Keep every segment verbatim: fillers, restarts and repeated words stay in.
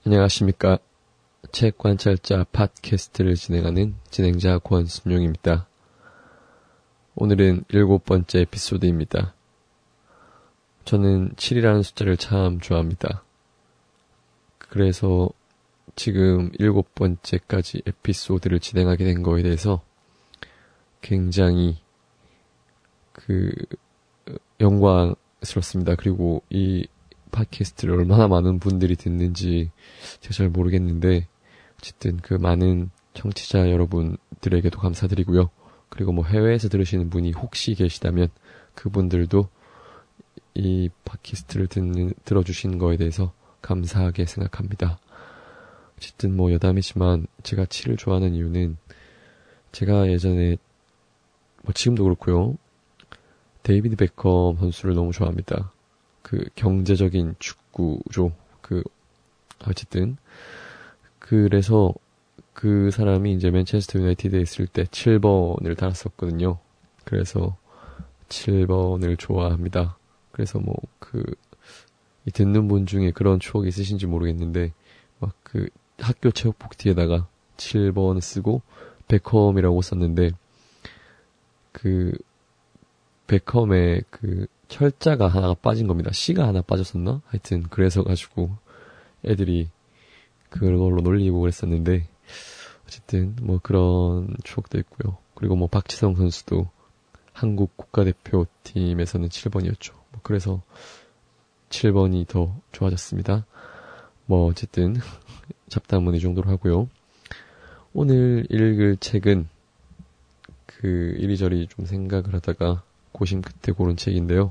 안녕하십니까. 책관찰자 팟캐스트를 진행하는 진행자 권순용입니다. 오늘은 일곱 번째 에피소드입니다. 저는 칠이라는 숫자를 참 좋아합니다. 그래서 지금 일곱 번째까지 에피소드를 진행하게 된 거에 대해서 굉장히 그 영광스럽습니다. 그리고 이 팟캐스트를 얼마나 많은 분들이 듣는지 제가 잘 모르겠는데 어쨌든 그 많은 청취자 여러분들에게도 감사드리고요. 그리고 뭐 해외에서 들으시는 분이 혹시 계시다면 그분들도 이 팟캐스트를 듣는, 들어주신 거에 대해서 감사하게 생각합니다. 어쨌든 뭐 여담이지만 제가 칠을 좋아하는 이유는 제가 예전에 뭐 지금도 그렇고요. 데이비드 베컴 선수를 너무 좋아합니다. 그 경제적인 축구죠. 그 어쨌든 그래서 그 사람이 이제 맨체스터 유나이티드에 있을 때 칠 번을 달았었거든요. 그래서 칠 번을 좋아합니다. 그래서 뭐 그 듣는 분 중에 그런 추억이 있으신지 모르겠는데 막 그 학교 체육복 뒤에다가 칠 번을 쓰고 베컴이라고 썼는데 그 베컴의 그 철자가 하나가 빠진 겁니다. C가 하나 빠졌었나? 하여튼 그래서 가지고 애들이 그걸로 놀리고 그랬었는데 어쨌든 뭐 그런 추억도 있고요. 그리고 뭐 박지성 선수도 한국 국가대표팀에서는 칠 번이었죠. 뭐 그래서 칠 번이 더 좋아졌습니다. 뭐 어쨌든 잡담은 이 정도로 하고요. 오늘 읽을 책은 그 이리저리 좀 생각을 하다가 고심 끝에 고른 책인데요.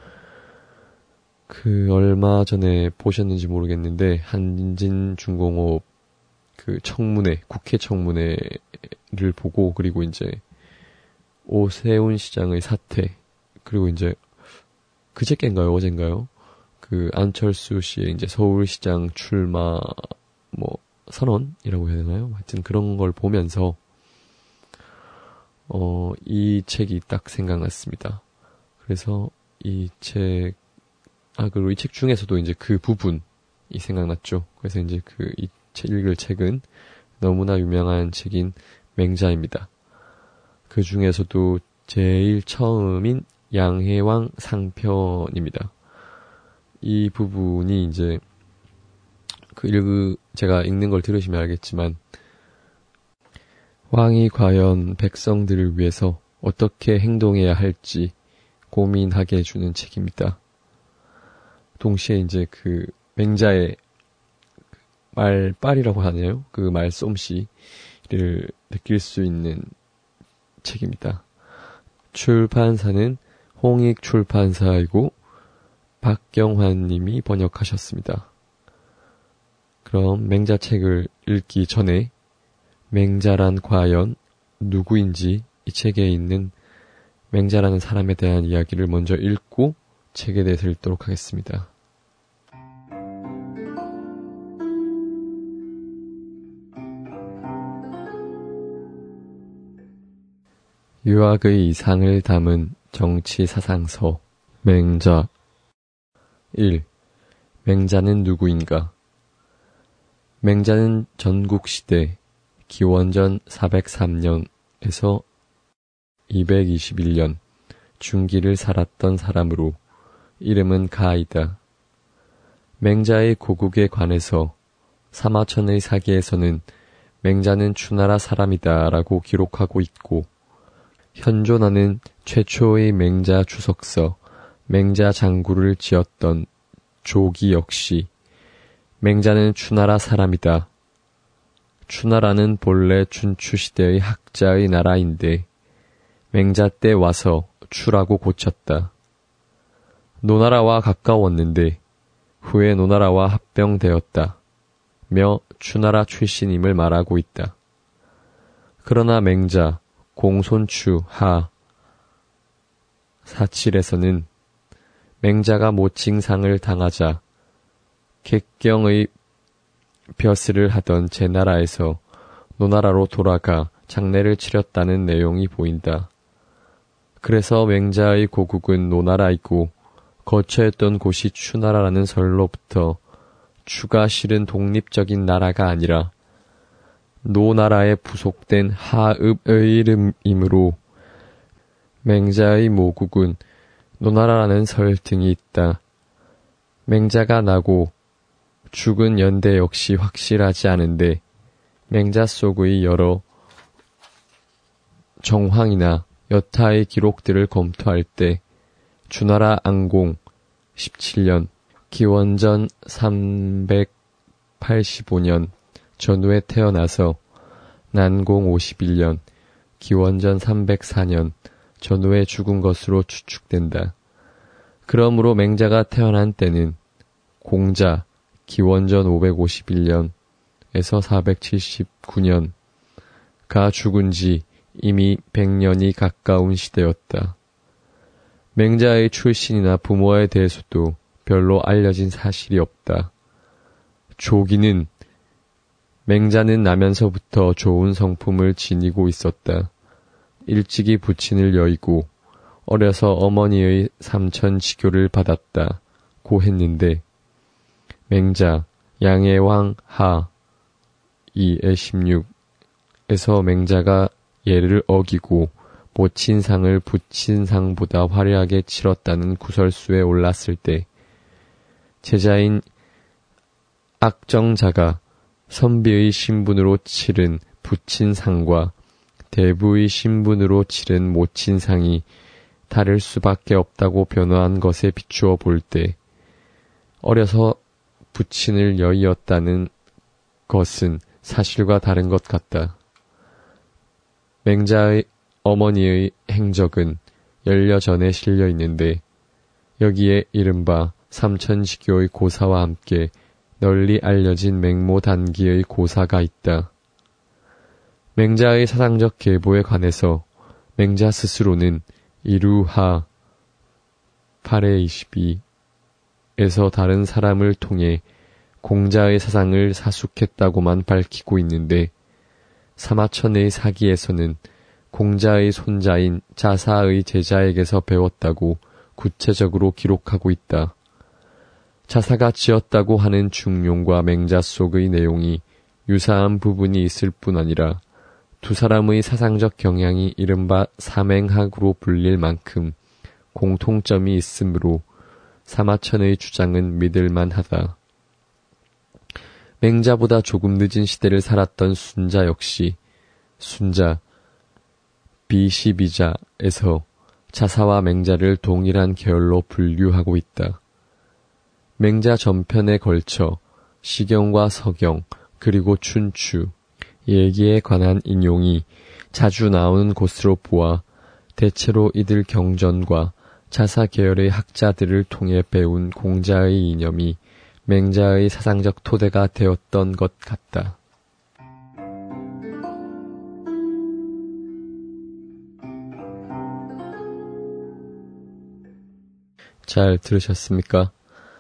그 얼마 전에 보셨는지 모르겠는데 한진중공업 그 청문회, 국회 청문회를 보고 그리고 이제 오세훈 시장의 사퇴 그리고 이제 그저께인가요 어젠가요? 그 안철수 씨의 이제 서울시장 출마 뭐 선언이라고 해야 되나요? 하여튼 그런 걸 보면서 어, 이 책이 딱 생각났습니다. 그래서 이 책, 아, 그리고 이 책 중에서도 이제 그 부분이 생각났죠. 그래서 이제 그, 이 책, 읽을 책은 너무나 유명한 책인 맹자입니다. 그 중에서도 제일 처음인 양해왕 상편입니다. 이 부분이 이제, 그 읽, 제가 읽는 걸 들으시면 알겠지만, 왕이 과연 백성들을 위해서 어떻게 행동해야 할지 고민하게 해주는 책입니다. 동시에 이제 그 맹자의 말빨이라고 하네요. 그 말솜씨를 느낄 수 있는 책입니다. 출판사는 홍익출판사이고 박경환 님이 번역하셨습니다. 그럼 맹자 책을 읽기 전에 맹자란 과연 누구인지 이 책에 있는 맹자라는 사람에 대한 이야기를 먼저 읽고 책에 대해서 읽도록 하겠습니다. 유학의 이상을 담은 정치사상서 맹자 일. 맹자는 누구인가? 맹자는 전국시대 기원전 사백삼 년에서 이백이십일 년 중기를 살았던 사람으로 이름은 가이다. 맹자의 고국에 관해서 사마천의 사기에서는 맹자는 추나라 사람이다 라고 기록하고 있고 현존하는 최초의 맹자 주석서 맹자 장구를 지었던 조기 역시 맹자는 추나라 사람이다. 추나라는 본래 춘추시대의 학자의 나라인데 맹자 때 와서 추라고 고쳤다. 노나라와 가까웠는데 후에 노나라와 합병되었다. 며 추나라 출신임을 말하고 있다. 그러나 맹자 공손추 하 사칠에서는 맹자가 모칭상을 당하자 객경의 벼슬을 하던 제 나라에서 노나라로 돌아가 장례를 치렀다는 내용이 보인다. 그래서 맹자의 고국은 노나라이고 거처했던 곳이 추나라라는 설로부터 주가 실은 독립적인 나라가 아니라 노나라에 부속된 하읍의 이름이므로 맹자의 모국은 노나라라는 설등이 있다. 맹자가 나고 죽은 연대 역시 확실하지 않은데 맹자 속의 여러 정황이나 여타의 기록들을 검토할 때 주나라 안공 십칠 년, 기원전 삼백팔십오 년 전후에 태어나서 난공 오십일 년, 기원전 삼백사 년 전후에 죽은 것으로 추측된다. 그러므로 맹자가 태어난 때는 공자 기원전 오백오십일 년에서 사백칠십구 년가 죽은 지 이미 백 년이 가까운 시대였다. 맹자의 출신이나 부모에 대해서도 별로 알려진 사실이 없다. 조기는 맹자는 나면서부터 좋은 성품을 지니고 있었다. 일찍이 부친을 여의고 어려서 어머니의 삼천지교를 받았다고 했는데 맹자 양해왕 하 이의 십육에서 맹자가 예를 어기고 모친상을 부친상보다 화려하게 치렀다는 구설수에 올랐을 때 제자인 악정자가 선비의 신분으로 치른 부친상과 대부의 신분으로 치른 모친상이 다를 수밖에 없다고 변호한 것에 비추어 볼 때 어려서 부친을 여의었다는 것은 사실과 다른 것 같다. 맹자의 어머니의 행적은 열여 전에 실려 있는데 여기에 이른바 삼천지교의 고사와 함께 널리 알려진 맹모단기의 고사가 있다. 맹자의 사상적 계보에 관해서 맹자 스스로는 이루하 팔의 이십이에서 다른 사람을 통해 공자의 사상을 사숙했다고만 밝히고 있는데 사마천의 사기에서는 공자의 손자인 자사의 제자에게서 배웠다고 구체적으로 기록하고 있다. 자사가 지었다고 하는 중용과 맹자 속의 내용이 유사한 부분이 있을 뿐 아니라 두 사람의 사상적 경향이 이른바 삼행학으로 불릴 만큼 공통점이 있으므로 사마천의 주장은 믿을만하다. 맹자보다 조금 늦은 시대를 살았던 순자 역시 순자 비십이자에서 자사와 맹자를 동일한 계열로 분류하고 있다. 맹자 전편에 걸쳐 시경과 서경 그리고 춘추 얘기에 관한 인용이 자주 나오는 곳으로 보아 대체로 이들 경전과 자사 계열의 학자들을 통해 배운 공자의 이념이 맹자의 사상적 토대가 되었던 것 같다. 잘 들으셨습니까?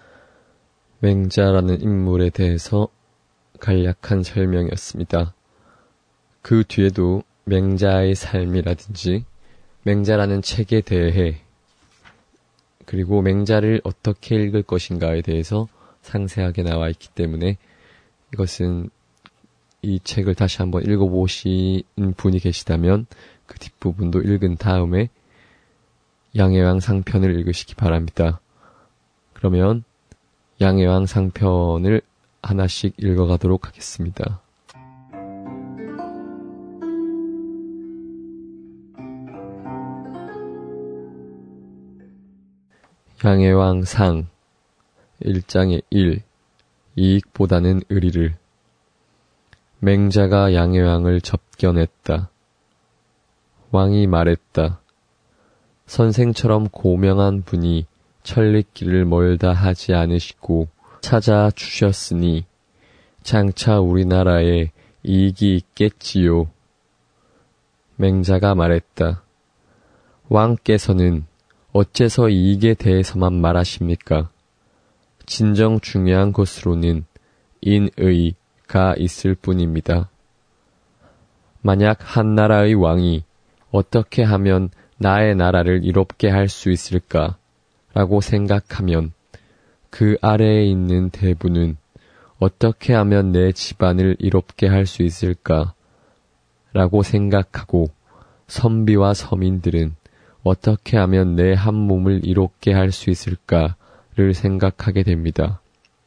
맹자라는 인물에 대해서 간략한 설명이었습니다. 그 뒤에도 맹자의 삶이라든지 맹자라는 책에 대해 그리고 맹자를 어떻게 읽을 것인가에 대해서 상세하게 나와 있기 때문에 이것은 이 책을 다시 한번 읽어보신 분이 계시다면 그 뒷부분도 읽은 다음에 양해왕 상편을 읽으시기 바랍니다. 그러면 양해왕 상편을 하나씩 읽어가도록 하겠습니다. 양해왕 상 일 장의 일 이익보다는 의리를 맹자가 양해왕을 접견했다. 왕이 말했다. 선생처럼 고명한 분이 천리길을 멀다 하지 않으시고 찾아주셨으니 장차 우리나라에 이익이 있겠지요. 맹자가 말했다. 왕께서는 어째서 이익에 대해서만 말하십니까? 진정 중요한 것으로는 인의가 있을 뿐입니다. 만약 한 나라의 왕이 어떻게 하면 나의 나라를 이롭게 할 수 있을까? 라고 생각하면 그 아래에 있는 대부는 어떻게 하면 내 집안을 이롭게 할 수 있을까? 라고 생각하고 선비와 서민들은 어떻게 하면 내 한 몸을 이롭게 할 수 있을까를 생각하게 됩니다.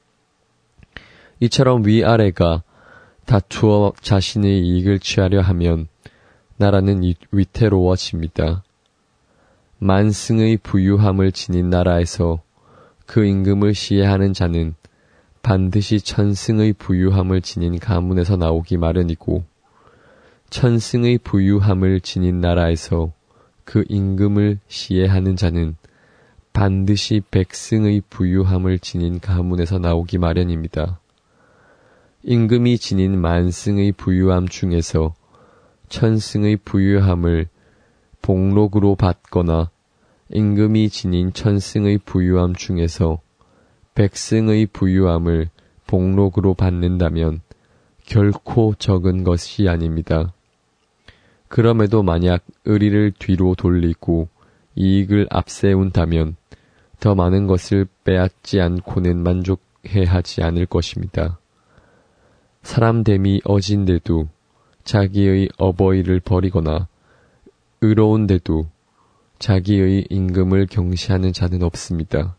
이처럼 위아래가 다투어 자신의 이익을 취하려 하면 나라는 위태로워집니다. 만승의 부유함을 지닌 나라에서 그 임금을 시해하는 자는 반드시 천승의 부유함을 지닌 가문에서 나오기 마련이고, 천승의 부유함을 지닌 나라에서 그 임금을 시해하는 자는 반드시 백승의 부유함을 지닌 가문에서 나오기 마련입니다. 임금이 지닌 만승의 부유함 중에서 천승의 부유함을 복록으로 받거나 임금이 지닌 천승의 부유함 중에서 백승의 부유함을 복록으로 받는다면 결코 적은 것이 아닙니다. 그럼에도 만약 의리를 뒤로 돌리고 이익을 앞세운다면 더 많은 것을 빼앗지 않고는 만족해 하지 않을 것입니다. 사람됨이 어진데도 자기의 어버이를 버리거나 의로운데도 자기의 임금을 경시하는 자는 없습니다.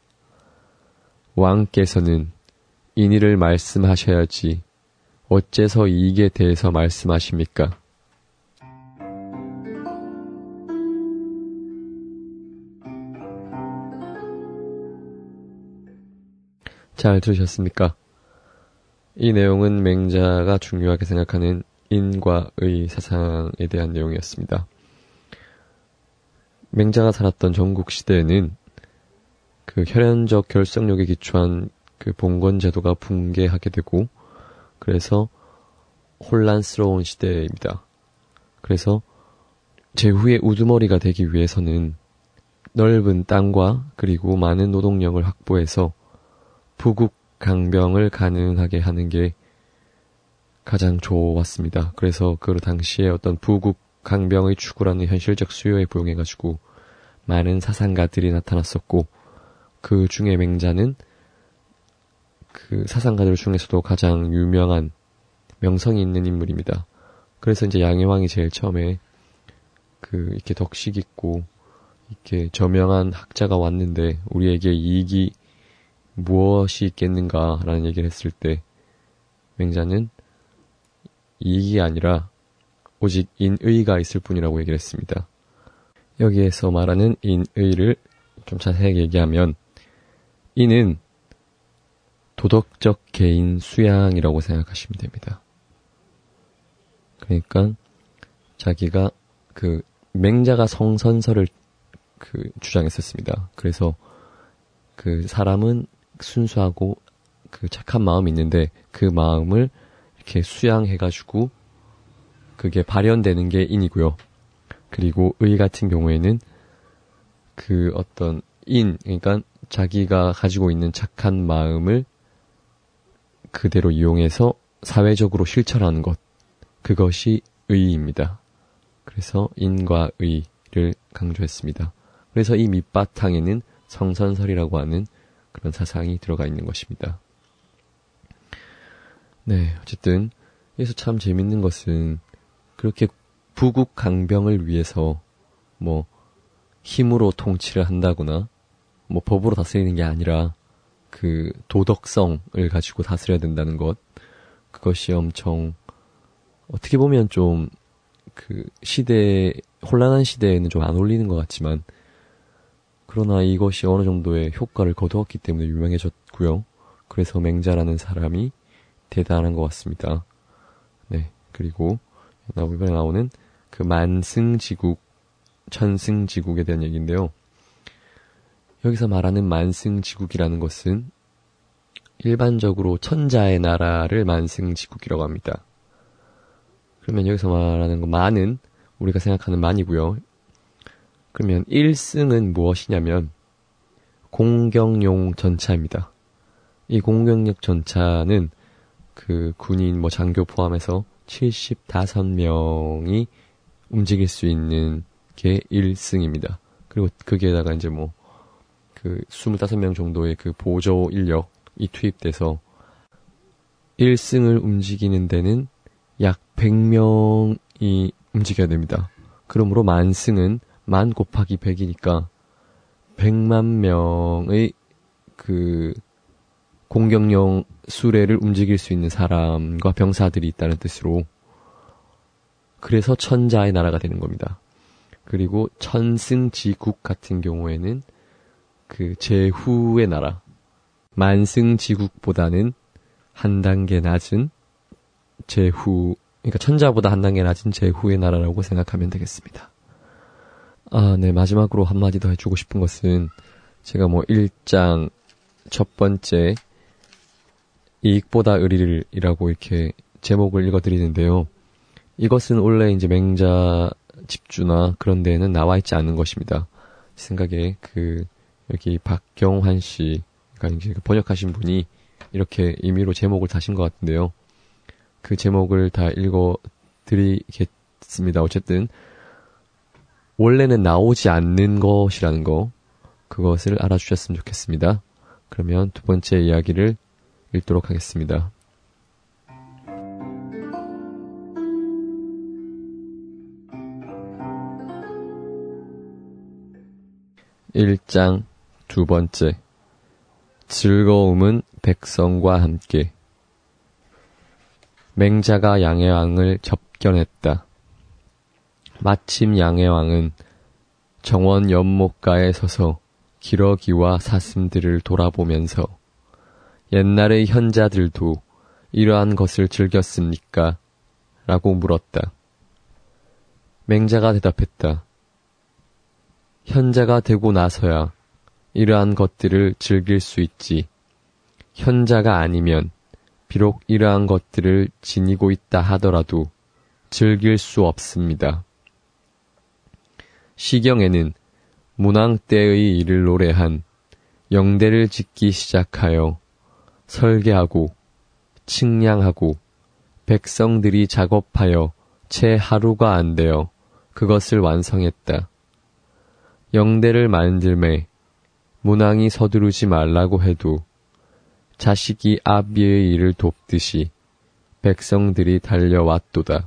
왕께서는 인의를 말씀하셔야지 어째서 이익에 대해서 말씀하십니까? 잘 들으셨습니까? 이 내용은 맹자가 중요하게 생각하는 인과 의 사상에 대한 내용이었습니다. 맹자가 살았던 전국 시대에는 그 혈연적 결속력에 기초한 그 봉건 제도가 붕괴하게 되고, 그래서 혼란스러운 시대입니다. 그래서 제후의 우두머리가 되기 위해서는 넓은 땅과 그리고 많은 노동력을 확보해서 부국 강병을 가능하게 하는 게 가장 좋았습니다. 그래서 그 당시에 어떤 부국 강병의 추구라는 현실적 수요에 부응해가지고 많은 사상가들이 나타났었고, 그 중에 맹자는 그 사상가들 중에서도 가장 유명한 명성이 있는 인물입니다. 그래서 이제 양해왕이 제일 처음에 그 이렇게 덕식 있고 이렇게 저명한 학자가 왔는데 우리에게 이익이 무엇이 있겠는가라는 얘기를 했을 때 맹자는 이익이 아니라 오직 인의가 있을 뿐이라고 얘기를 했습니다. 여기에서 말하는 인의를 좀 자세하게 얘기하면, 인은 도덕적 개인 수양이라고 생각하시면 됩니다. 그러니까 자기가 그 맹자가 성선설을 그 주장했었습니다. 그래서 그 사람은 순수하고 그 착한 마음이 있는데 그 마음을 이렇게 수양해가지고 그게 발현되는 게 인이고요. 그리고 의 같은 경우에는 그 어떤 인, 그러니까 자기가 가지고 있는 착한 마음을 그대로 이용해서 사회적으로 실천하는 것, 그것이 의입니다. 그래서 인과 의를 강조했습니다. 그래서 이 밑바탕에는 성선설이라고 하는 그런 사상이 들어가 있는 것입니다. 네, 어쨌든 여기서 참 재밌는 것은 그렇게 부국 강병을 위해서 뭐 힘으로 통치를 한다거나 뭐 법으로 다스리는 게 아니라 그 도덕성을 가지고 다스려야 된다는 것, 그것이 엄청 어떻게 보면 좀 그 시대, 혼란한 시대에는 좀 안 어울리는 것 같지만, 그러나 이것이 어느 정도의 효과를 거두었기 때문에 유명해졌고요. 그래서 맹자라는 사람이 대단한 것 같습니다. 네, 그리고 이번에 나오는 그 만승지국, 천승지국에 대한 얘기인데요. 여기서 말하는 만승지국이라는 것은 일반적으로 천자의 나라를 만승지국이라고 합니다. 그러면 여기서 말하는 거 만은 우리가 생각하는 만이고요. 그러면 일승은 무엇이냐면 공경용 전차입니다. 이 공경용 전차는 그 군인 뭐 장교 포함해서 칠십오 명이 움직일 수 있는 게 일승입니다. 그리고 거기에다가 이제 뭐 그 이십오 명 정도의 그 보조 인력이 투입돼서 일 승을 움직이는 데는 약 백 명이 움직여야 됩니다. 그러므로 만승은 만 곱하기 백이니까 백만 명의 그 공격용 수레를 움직일 수 있는 사람과 병사들이 있다는 뜻으로, 그래서 천자의 나라가 되는 겁니다. 그리고 천승지국 같은 경우에는 그 제후의 나라, 만승지국보다는 한 단계 낮은 제후, 그러니까 천자보다 한 단계 낮은 제후의 나라라고 생각하면 되겠습니다. 아, 네, 마지막으로 한마디 더 해주고 싶은 것은, 제가 뭐 일 장 첫 번째 이익보다 의리를 이라고 이렇게 제목을 읽어드리는데요. 이것은 원래 이제 맹자 집주나 그런 데에는 나와 있지 않은 것입니다. 제 생각에 그 여기 박경환 씨, 그러니까 이제 번역하신 분이 이렇게 임의로 제목을 다신 것 같은데요. 그 제목을 다 읽어드리겠습니다. 어쨌든 원래는 나오지 않는 것이라는 거, 그것을 알아주셨으면 좋겠습니다. 그러면 두 번째 이야기를 읽도록 하겠습니다. 일 장 두 번째, 즐거움은 백성과 함께. 맹자가 양해왕을 접견했다. 마침 양해왕은 정원 연못가에 서서 기러기와 사슴들을 돌아보면서 옛날의 현자들도 이러한 것을 즐겼습니까? 라고 물었다. 맹자가 대답했다. 현자가 되고 나서야 이러한 것들을 즐길 수 있지. 현자가 아니면 비록 이러한 것들을 지니고 있다 하더라도 즐길 수 없습니다. 시경에는 문왕 때의 일을 노래한 영대를 짓기 시작하여 설계하고 측량하고 백성들이 작업하여 채 하루가 안 되어 그것을 완성했다. 영대를 만들매 문왕이 서두르지 말라고 해도 자식이 아비의 일을 돕듯이 백성들이 달려왔도다.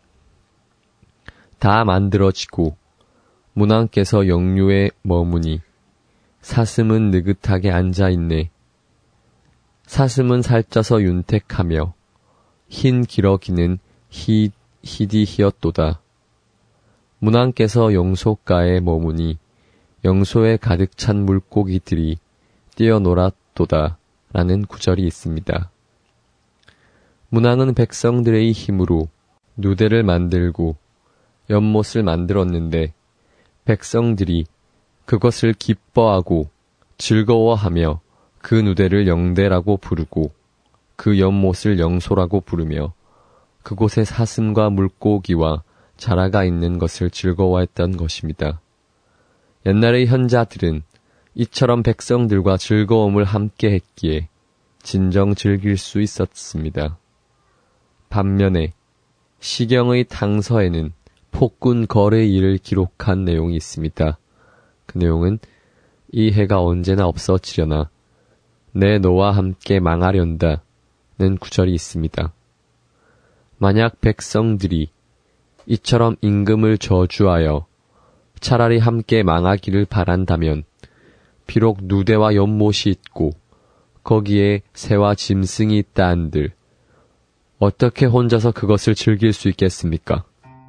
다 만들어지고 문왕께서 영유에 머무니 사슴은 느긋하게 앉아있네. 사슴은 살쪄서 윤택하며 흰 기러기는 희, 희디히었도다. 문왕께서 영소가에 머무니 영소에 가득 찬 물고기들이 뛰어놀았도다 라는 구절이 있습니다. 문왕은 백성들의 힘으로 누대를 만들고 연못을 만들었는데 백성들이 그것을 기뻐하고 즐거워하며 그 누대를 영대라고 부르고 그 연못을 영소라고 부르며 그곳에 사슴과 물고기와 자라가 있는 것을 즐거워했던 것입니다. 옛날의 현자들은 이처럼 백성들과 즐거움을 함께 했기에 진정 즐길 수 있었습니다. 반면에 시경의 탕서에는 폭군 거래 일을 기록한 내용이 있습니다. 그 내용은 이 해가 언제나 없어지려나 내 너와 함께 망하련다 는 구절이 있습니다. 만약 백성들이 이처럼 임금을 저주하여 차라리 함께 망하기를 바란다면 비록 누대와 연못이 있고 거기에 새와 짐승이 있다 한들 어떻게 혼자서 그것을 즐길 수 있겠습니까?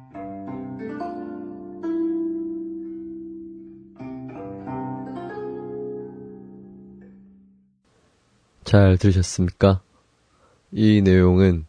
잘 들으셨습니까? 이 내용은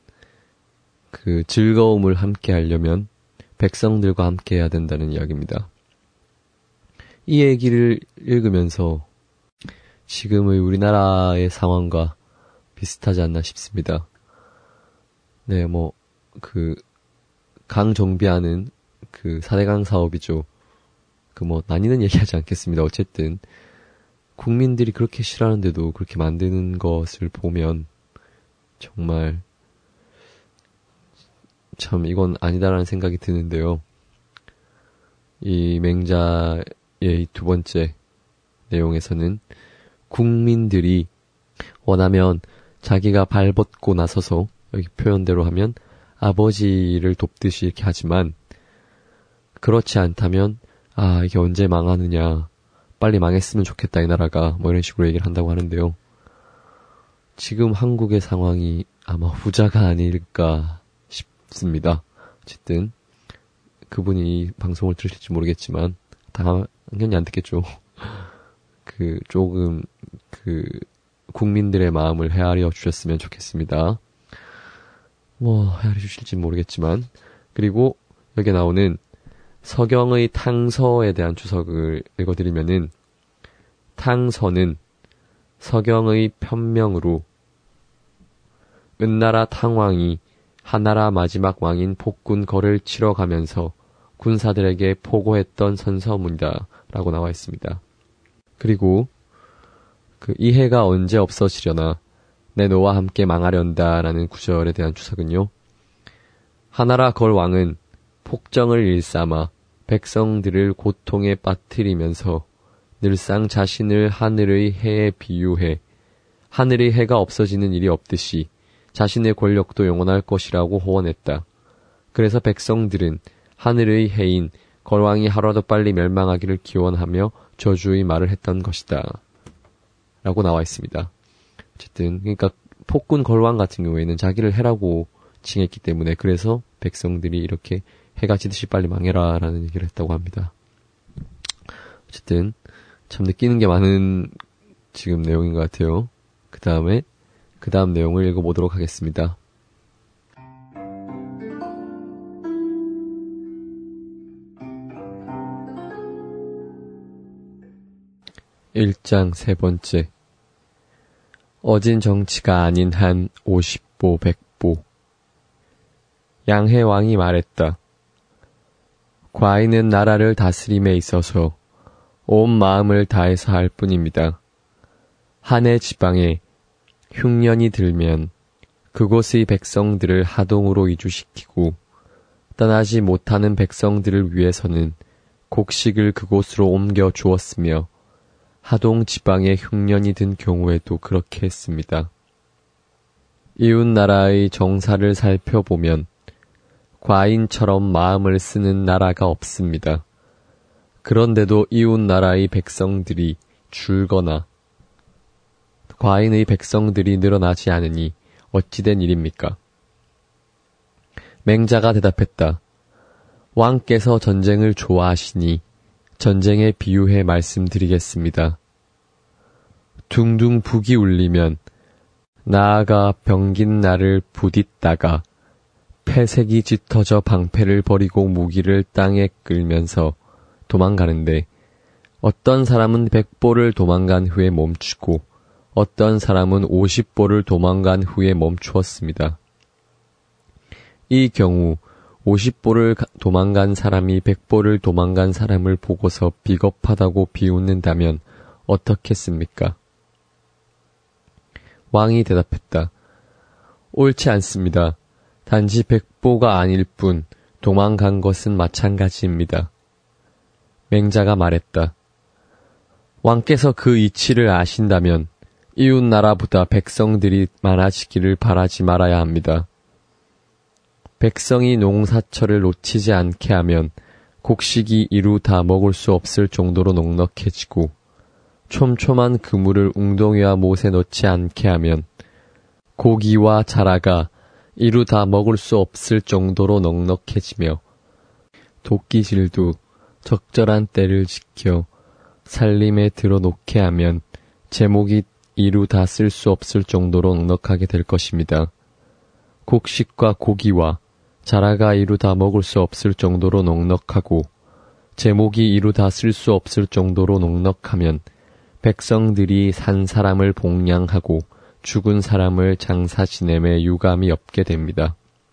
그 즐거움을 함께 하려면 백성들과 함께 해야 된다는 이야기입니다. 이 얘기를 읽으면서 지금의 우리나라의 상황과 비슷하지 않나 싶습니다. 네, 뭐, 그, 강 정비하는 그 사대강 사업이죠. 그 뭐, 난이는 얘기하지 않겠습니다. 어쨌든, 국민들이 그렇게 싫어하는데도 그렇게 만드는 것을 보면 정말 참 이건 아니다라는 생각이 드는데요. 이 맹자의 두 번째 내용에서는 국민들이 원하면 자기가 발벗고 나서서 여기 표현대로 하면 아버지를 돕듯이 이렇게 하지만 그렇지 않다면 아 이게 언제 망하느냐 빨리 망했으면 좋겠다 이 나라가 뭐 이런 식으로 얘기를 한다고 하는데요. 지금 한국의 상황이 아마 후자가 아닐까 싶습니다. 어쨌든 그분이 이 방송을 들으실지 모르겠지만 당연히 안 듣겠죠. 그 조금 그 국민들의 마음을 헤아려 주셨으면 좋겠습니다. 뭐 헤아려 주실지 모르겠지만 그리고 여기에 나오는 서경의 탕서에 대한 주석을 읽어드리면은 탕서는 서경의 편명으로 은나라 탕왕이 하나라 마지막 왕인 폭군 거를 치러 가면서 군사들에게 포고했던 선서문이다 라고 나와 있습니다. 그리고 그 이 해가 언제 없어지려나 내 너와 함께 망하련다 라는 구절에 대한 주석은요. 하나라 걸 왕은 폭정을 일삼아 백성들을 고통에 빠뜨리면서 늘상 자신을 하늘의 해에 비유해 하늘의 해가 없어지는 일이 없듯이 자신의 권력도 영원할 것이라고 호언했다. 그래서 백성들은 하늘의 해인 걸왕이 하루라도 빨리 멸망하기를 기원하며 저주의 말을 했던 것이다. 라고 나와 있습니다. 어쨌든 그러니까 폭군 걸왕 같은 경우에는 자기를 해라고 칭했기 때문에 그래서 백성들이 이렇게 해가 지듯이 빨리 망해라 라는 얘기를 했다고 합니다. 어쨌든 참 느끼는 게 많은 지금 내용인 것 같아요. 그 다음에 그 다음 내용을 읽어보도록 하겠습니다. 일 장 세 번째. 어진 정치가 아닌 한 오십보 백보. 양해왕이 말했다. 과인은 나라를 다스림에 있어서 온 마음을 다해서 할 뿐입니다. 한해 지방에 흉년이 들면 그곳의 백성들을 하동으로 이주시키고 떠나지 못하는 백성들을 위해서는 곡식을 그곳으로 옮겨 주었으며 하동 지방에 흉년이 든 경우에도 그렇게 했습니다. 이웃 나라의 정사를 살펴보면 과인처럼 마음을 쓰는 나라가 없습니다. 그런데도 이웃 나라의 백성들이 줄거나 과인의 백성들이 늘어나지 않으니 어찌된 일입니까? 맹자가 대답했다. 왕께서 전쟁을 좋아하시니 전쟁에 비유해 말씀드리겠습니다. 둥둥 북이 울리면 나아가 병긴 나를 부딛다가 패색이 짙어져 방패를 버리고 무기를 땅에 끌면서 도망가는데 어떤 사람은 백보를 도망간 후에 멈추고 어떤 사람은 오십보를 도망간 후에 멈추었습니다. 이 경우 오십보를 도망간 사람이 백보를 도망간 사람을 보고서 비겁하다고 비웃는다면 어떻겠습니까? 왕이 대답했다. 옳지 않습니다. 단지 백보가 아닐 뿐 도망간 것은 마찬가지입니다. 맹자가 말했다. 왕께서 그 이치를 아신다면 이웃 나라보다 백성들이 많아지기를 바라지 말아야 합니다. 백성이 농사철을 놓치지 않게 하면 곡식이 이루 다 먹을 수 없을 정도로 넉넉해지고 촘촘한 그물을 웅덩이와 못에 넣지 않게 하면 고기와 자라가 이루 다 먹을 수 없을 정도로 넉넉해지며 도끼질도 적절한 때를 지켜 살림에 들어놓게 하면 제목이 이루 다 쓸 수 없을 정도로 넉넉하게 될 것입니다. 곡식과 고기와 자라가 이루 다 먹을 수 없을 정도로 넉넉하고 제목이 이루 다 쓸 수 없을 정도로 넉넉하면 백성들이 산 사람을 복량하고 죽은 사람을 장사 지냄에 유감이 없게 됩니다.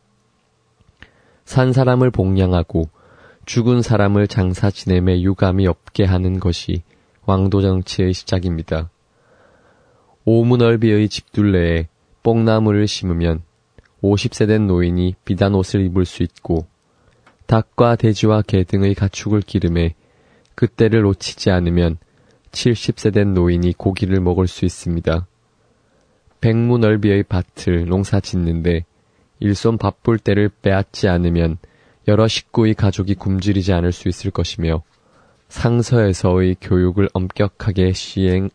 산 사람을 복량하고 죽은 사람을 장사 지냄에 유감이 없게 하는 것이 왕도 정치의 시작입니다. 오무넓이의 집둘레에 뽕나무를 심으면 오십 세 된 노인이 비단 옷을 입을 수 있고 닭과 돼지와 개 등의 가축을 기름해 그때를 놓치지 않으면 칠십 세 된 노인이 고기를 먹을 수 있습니다. 백무 넓이의 밭을 농사 짓는데 일손 바쁠 때를 빼앗지 않으면 여러 식구의 가족이 굶주리지 않을 수 있을 것이며 상서에서의 교육을 엄격하게 시행하여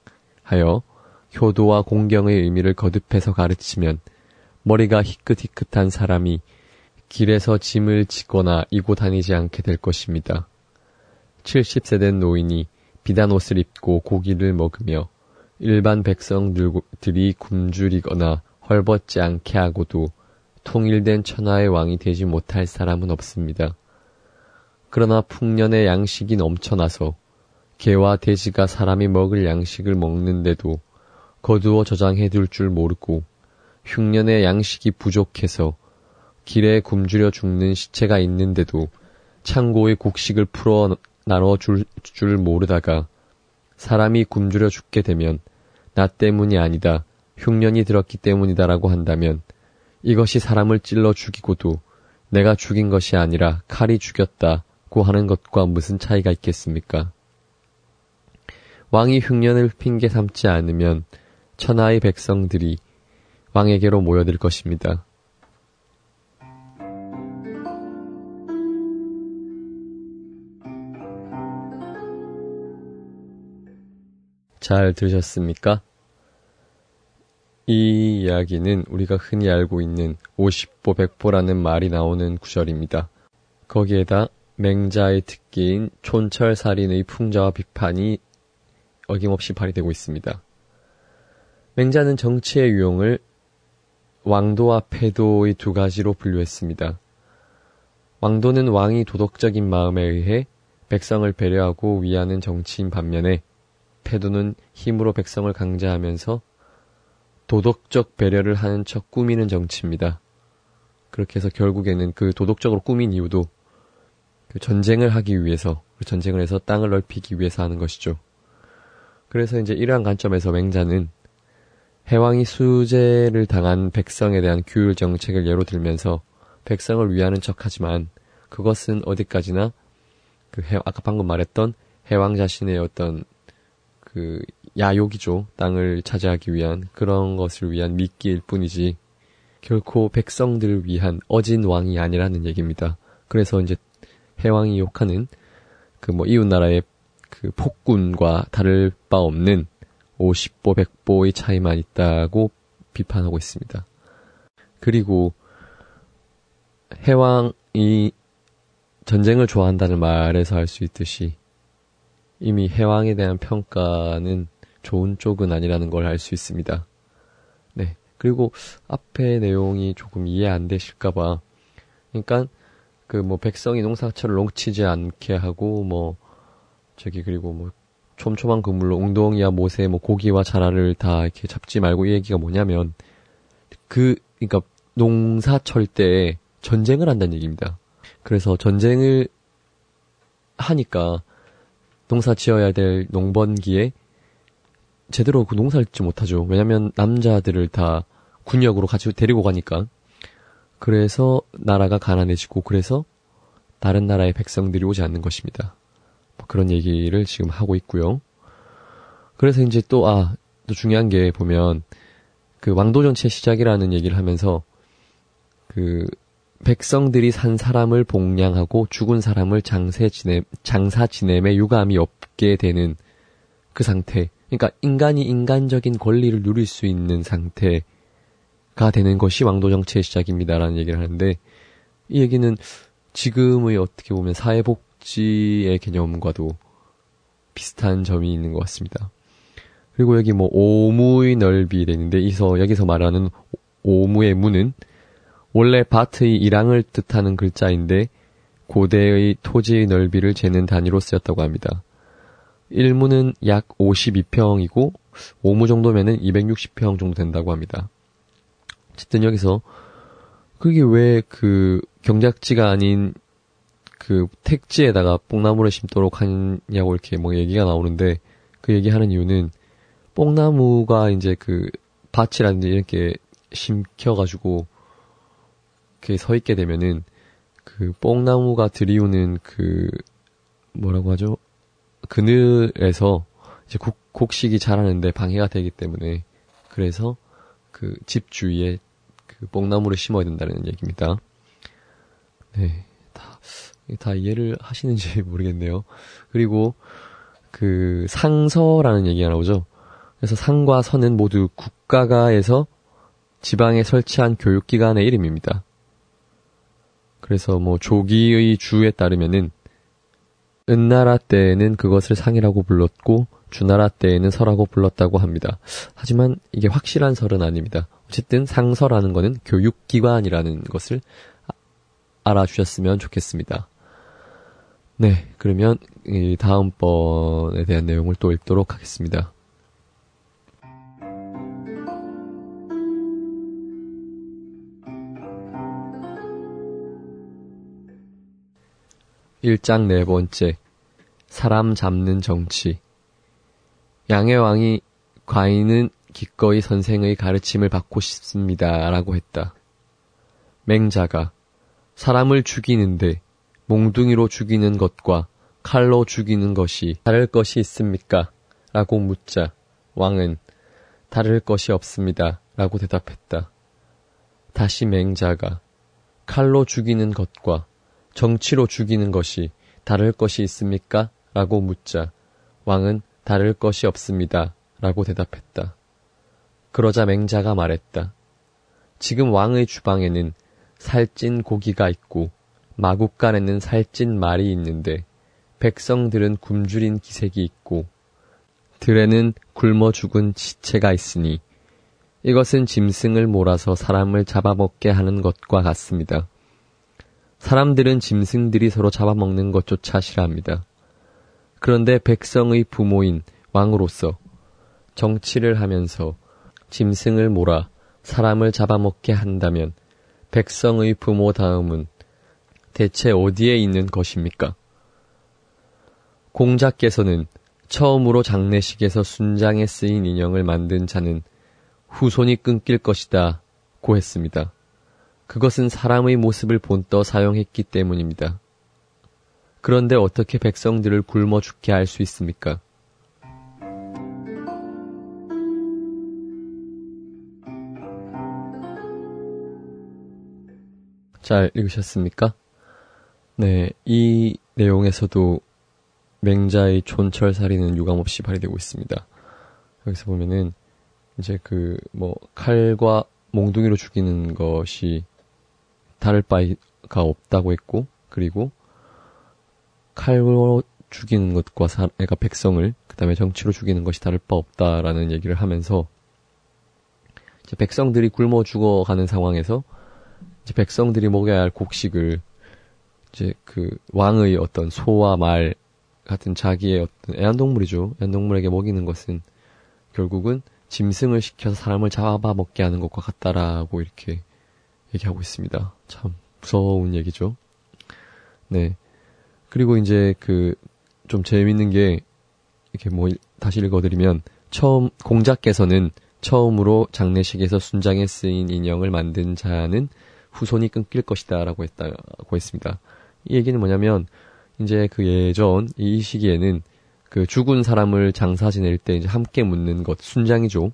효도와 공경의 의미를 거듭해서 가르치면 머리가 희끗희끗한 사람이 길에서 짐을 지거나 이고 다니지 않게 될 것입니다. 칠십 세 된 노인이 비단 옷을 입고 고기를 먹으며 일반 백성들이 굶주리거나 헐벗지 않게 하고도 통일된 천하의 왕이 되지 못할 사람은 없습니다. 그러나 풍년의 양식이 넘쳐나서 개와 돼지가 사람이 먹을 양식을 먹는데도 거두어 저장해둘 줄 모르고 흉년의 양식이 부족해서 길에 굶주려 죽는 시체가 있는데도 창고의 곡식을 풀어 나눠줄 줄 모르다가 사람이 굶주려 죽게 되면 나 때문이 아니다, 흉년이 들었기 때문이다라고 한다면 이것이 사람을 찔러 죽이고도 내가 죽인 것이 아니라 칼이 죽였다고 하는 것과 무슨 차이가 있겠습니까? 왕이 흉년을 핑계 삼지 않으면 천하의 백성들이 왕에게로 모여들 것입니다. 잘 들으셨습니까? 이 이야기는 우리가 흔히 알고 있는 오십보 백보라는 말이 나오는 구절입니다. 거기에다 맹자의 특기인 촌철살인의 풍자와 비판이 어김없이 발휘되고 있습니다. 맹자는 정치의 유형을 왕도와 패도의 두 가지로 분류했습니다. 왕도는 왕이 도덕적인 마음에 의해 백성을 배려하고 위하는 정치인 반면에 패도는 힘으로 백성을 강제하면서 도덕적 배려를 하는 척 꾸미는 정치입니다. 그렇게 해서 결국에는 그 도덕적으로 꾸민 이유도 그 전쟁을 하기 위해서, 전쟁을 해서 땅을 넓히기 위해서 하는 것이죠. 그래서 이제 이러한 관점에서 맹자는 해왕이 수재를 당한 백성에 대한 규율 정책을 예로 들면서 백성을 위하는 척하지만 그것은 어디까지나 그 해, 아까 방금 말했던 해왕 자신의 어떤 그 야욕이죠. 땅을 차지하기 위한 그런 것을 위한 미끼일 뿐이지 결코 백성들을 위한 어진 왕이 아니라는 얘기입니다. 그래서 이제 해왕이 욕하는 그 뭐 이웃나라의 그 폭군과 다를 바 없는 오십보 백보의 차이만 있다고 비판하고 있습니다. 그리고 해왕이 전쟁을 좋아한다는 말에서 알 수 있듯이 이미 해왕에 대한 평가는 좋은 쪽은 아니라는 걸 알 수 있습니다. 네. 그리고 앞에 내용이 조금 이해 안 되실까봐. 그러니까 그 뭐 백성이 농사철을 농치지 않게 하고 뭐 저기 그리고 뭐 촘촘한 그물로 웅덩이와 못에 뭐 고기와 자라를 다 이렇게 잡지 말고 이 얘기가 뭐냐면 그 그러니까 농사철 때 전쟁을 한다는 얘기입니다. 그래서 전쟁을 하니까 농사 지어야 될 농번기에 제대로 그 농사를 짓지 못하죠. 왜냐면 남자들을 다 군역으로 같이 데리고 가니까. 그래서 나라가 가난해지고 그래서 다른 나라의 백성들이 오지 않는 것입니다. 뭐 그런 얘기를 지금 하고 있고요. 그래서 이제 또, 아, 또 중요한 게 보면 그 왕도전체 시작이라는 얘기를 하면서 그 백성들이 산 사람을 복량하고 죽은 사람을 장세 지냄, 장사 지냄에 유감이 없게 되는 그 상태. 그러니까 인간이 인간적인 권리를 누릴 수 있는 상태가 되는 것이 왕도 정치의 시작입니다라는 얘기를 하는데 이 얘기는 지금의 어떻게 보면 사회복지의 개념과도 비슷한 점이 있는 것 같습니다. 그리고 여기 뭐 오무의 넓이 되는데 이서 여기서 말하는 오무의 무는 원래 밭의 일항을 뜻하는 글자인데 고대의 토지의 넓이를 재는 단위로 쓰였다고 합니다. 일무는 약 오십이 평이고 오무 정도면은 이백육십 평 정도 된다고 합니다. 어쨌든 여기서 그게 왜 그 경작지가 아닌 그 택지에다가 뽕나무를 심도록 하냐고 이렇게 뭐 얘기가 나오는데 그 얘기하는 이유는 뽕나무가 이제 그 밭이라든지 이렇게 심겨가지고 이렇게 서 있게 되면은 그 뽕나무가 들이우는 그 뭐라고 하죠? 그늘에서 이제 곡, 곡식이 자라는데 방해가 되기 때문에 그래서 그 집 주위에 그 뽕나무를 심어야 된다는 얘기입니다. 네, 다, 다 이해를 하시는지 모르겠네요. 그리고 그 상서라는 얘기가 나오죠. 그래서 상과 서는 모두 국가가 해서 지방에 설치한 교육기관의 이름입니다. 그래서 뭐 조기의 주에 따르면은 은나라 때에는 그것을 상이라고 불렀고 주나라 때에는 서라고 불렀다고 합니다. 하지만 이게 확실한 설은 아닙니다. 어쨌든 상서라는 거는 교육기관이라는 것을 알아주셨으면 좋겠습니다. 네, 그러면 이 다음번에 대한 내용을 또 읽도록 하겠습니다. 일 장 네 번째, 사람 잡는 정치. 양의 왕이 과인은 기꺼이 선생의 가르침을 받고 싶습니다. 라고 했다. 맹자가 사람을 죽이는데 몽둥이로 죽이는 것과 칼로 죽이는 것이 다를 것이 있습니까? 라고 묻자 왕은 다를 것이 없습니다. 라고 대답했다. 다시 맹자가 칼로 죽이는 것과 정치로 죽이는 것이 다를 것이 있습니까? 라고 묻자 왕은 다를 것이 없습니다. 라고 대답했다. 그러자 맹자가 말했다. 지금 왕의 주방에는 살찐 고기가 있고 마국간에는 살찐 말이 있는데 백성들은 굶주린 기색이 있고 들에는 굶어 죽은 시체가 있으니 이것은 짐승을 몰아서 사람을 잡아먹게 하는 것과 같습니다. 사람들은 짐승들이 서로 잡아먹는 것조차 싫어합니다. 그런데 백성의 부모인 왕으로서 정치를 하면서 짐승을 몰아 사람을 잡아먹게 한다면 백성의 부모 다음은 대체 어디에 있는 것입니까? 공자께서는 처음으로 장례식에서 순장에 쓰인 인형을 만든 자는 후손이 끊길 것이다 고 했습니다. 그것은 사람의 모습을 본떠 사용했기 때문입니다. 그런데 어떻게 백성들을 굶어 죽게 할 수 있습니까? 잘 읽으셨습니까? 네, 이 내용에서도 맹자의 촌철살인은 유감없이 발휘되고 있습니다. 여기서 보면은 이제 그 뭐 칼과 몽둥이로 죽이는 것이 다를 바가 없다고 했고, 그리고 칼로 죽이는 것과 사, 그러니까 백성을 그 다음에 정치로 죽이는 것이 다를 바 없다라는 얘기를 하면서 이제 백성들이 굶어 죽어가는 상황에서 이제 백성들이 먹여야 할 곡식을 이제 그 왕의 어떤 소와 말 같은 자기의 어떤 애완동물이죠. 애완동물에게 먹이는 것은 결국은 짐승을 시켜서 사람을 잡아먹게 하는 것과 같다라고 이렇게 얘기하고 있습니다. 참 무서운 얘기죠. 네. 그리고 이제 그 좀 재밌는 게 이렇게 뭐 다시 읽어드리면 처음 공자께서는 처음으로 장례식에서 순장에 쓰인 인형을 만든 자는 후손이 끊길 것이다라고 했다고 했습니다. 이 얘기는 뭐냐면 이제 그 예전 이 시기에는 그 죽은 사람을 장사 지낼 때 이제 함께 묻는 것 순장이죠.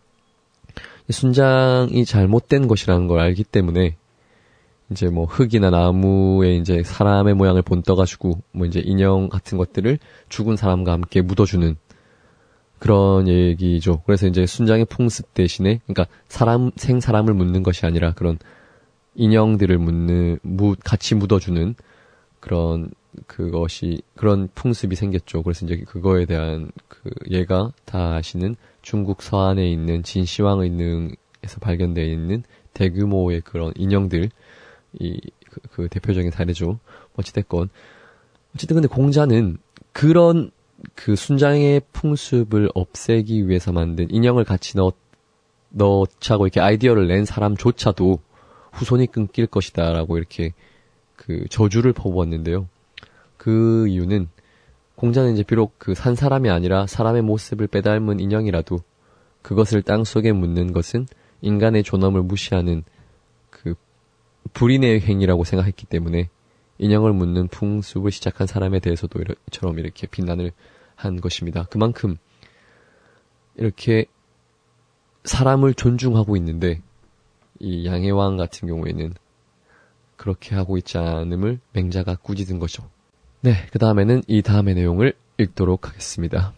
순장이 잘못된 것이라는 걸 알기 때문에 이제 뭐 흙이나 나무에 이제 사람의 모양을 본떠가지고 뭐 이제 인형 같은 것들을 죽은 사람과 함께 묻어주는 그런 얘기죠. 그래서 이제 순장의 풍습 대신에 그러니까 사람 생 사람을 묻는 것이 아니라 그런 인형들을 묻는 묻 같이 묻어주는 그런 그것이 그런 풍습이 생겼죠. 그래서 이제 그거에 대한 그 예가 다 아시는 중국 서안에 있는 진시황의 능에서 발견되어 있는 대규모의 그런 인형들 이 그 그 대표적인 사례죠. 어찌됐건 어쨌든 근데 공자는 그런 그 순장의 풍습을 없애기 위해서 만든 인형을 같이 넣 넣자고 이렇게 아이디어를 낸 사람조차도 후손이 끊길 것이다라고 이렇게 그 저주를 퍼부었는데요. 그 이유는 공자는 이제 비록 그 산 사람이 아니라 사람의 모습을 빼닮은 인형이라도 그것을 땅 속에 묻는 것은 인간의 존엄을 무시하는 그 불인의 행위라고 생각했기 때문에 인형을 묻는 풍습을 시작한 사람에 대해서도 이처럼 이렇게 비난을 한 것입니다. 그만큼 이렇게 사람을 존중하고 있는데 이 양해왕 같은 경우에는 그렇게 하고 있지 않음을 맹자가 꾸짖은 거죠. 네, 그 다음에는 이 다음의 내용을 읽도록 하겠습니다.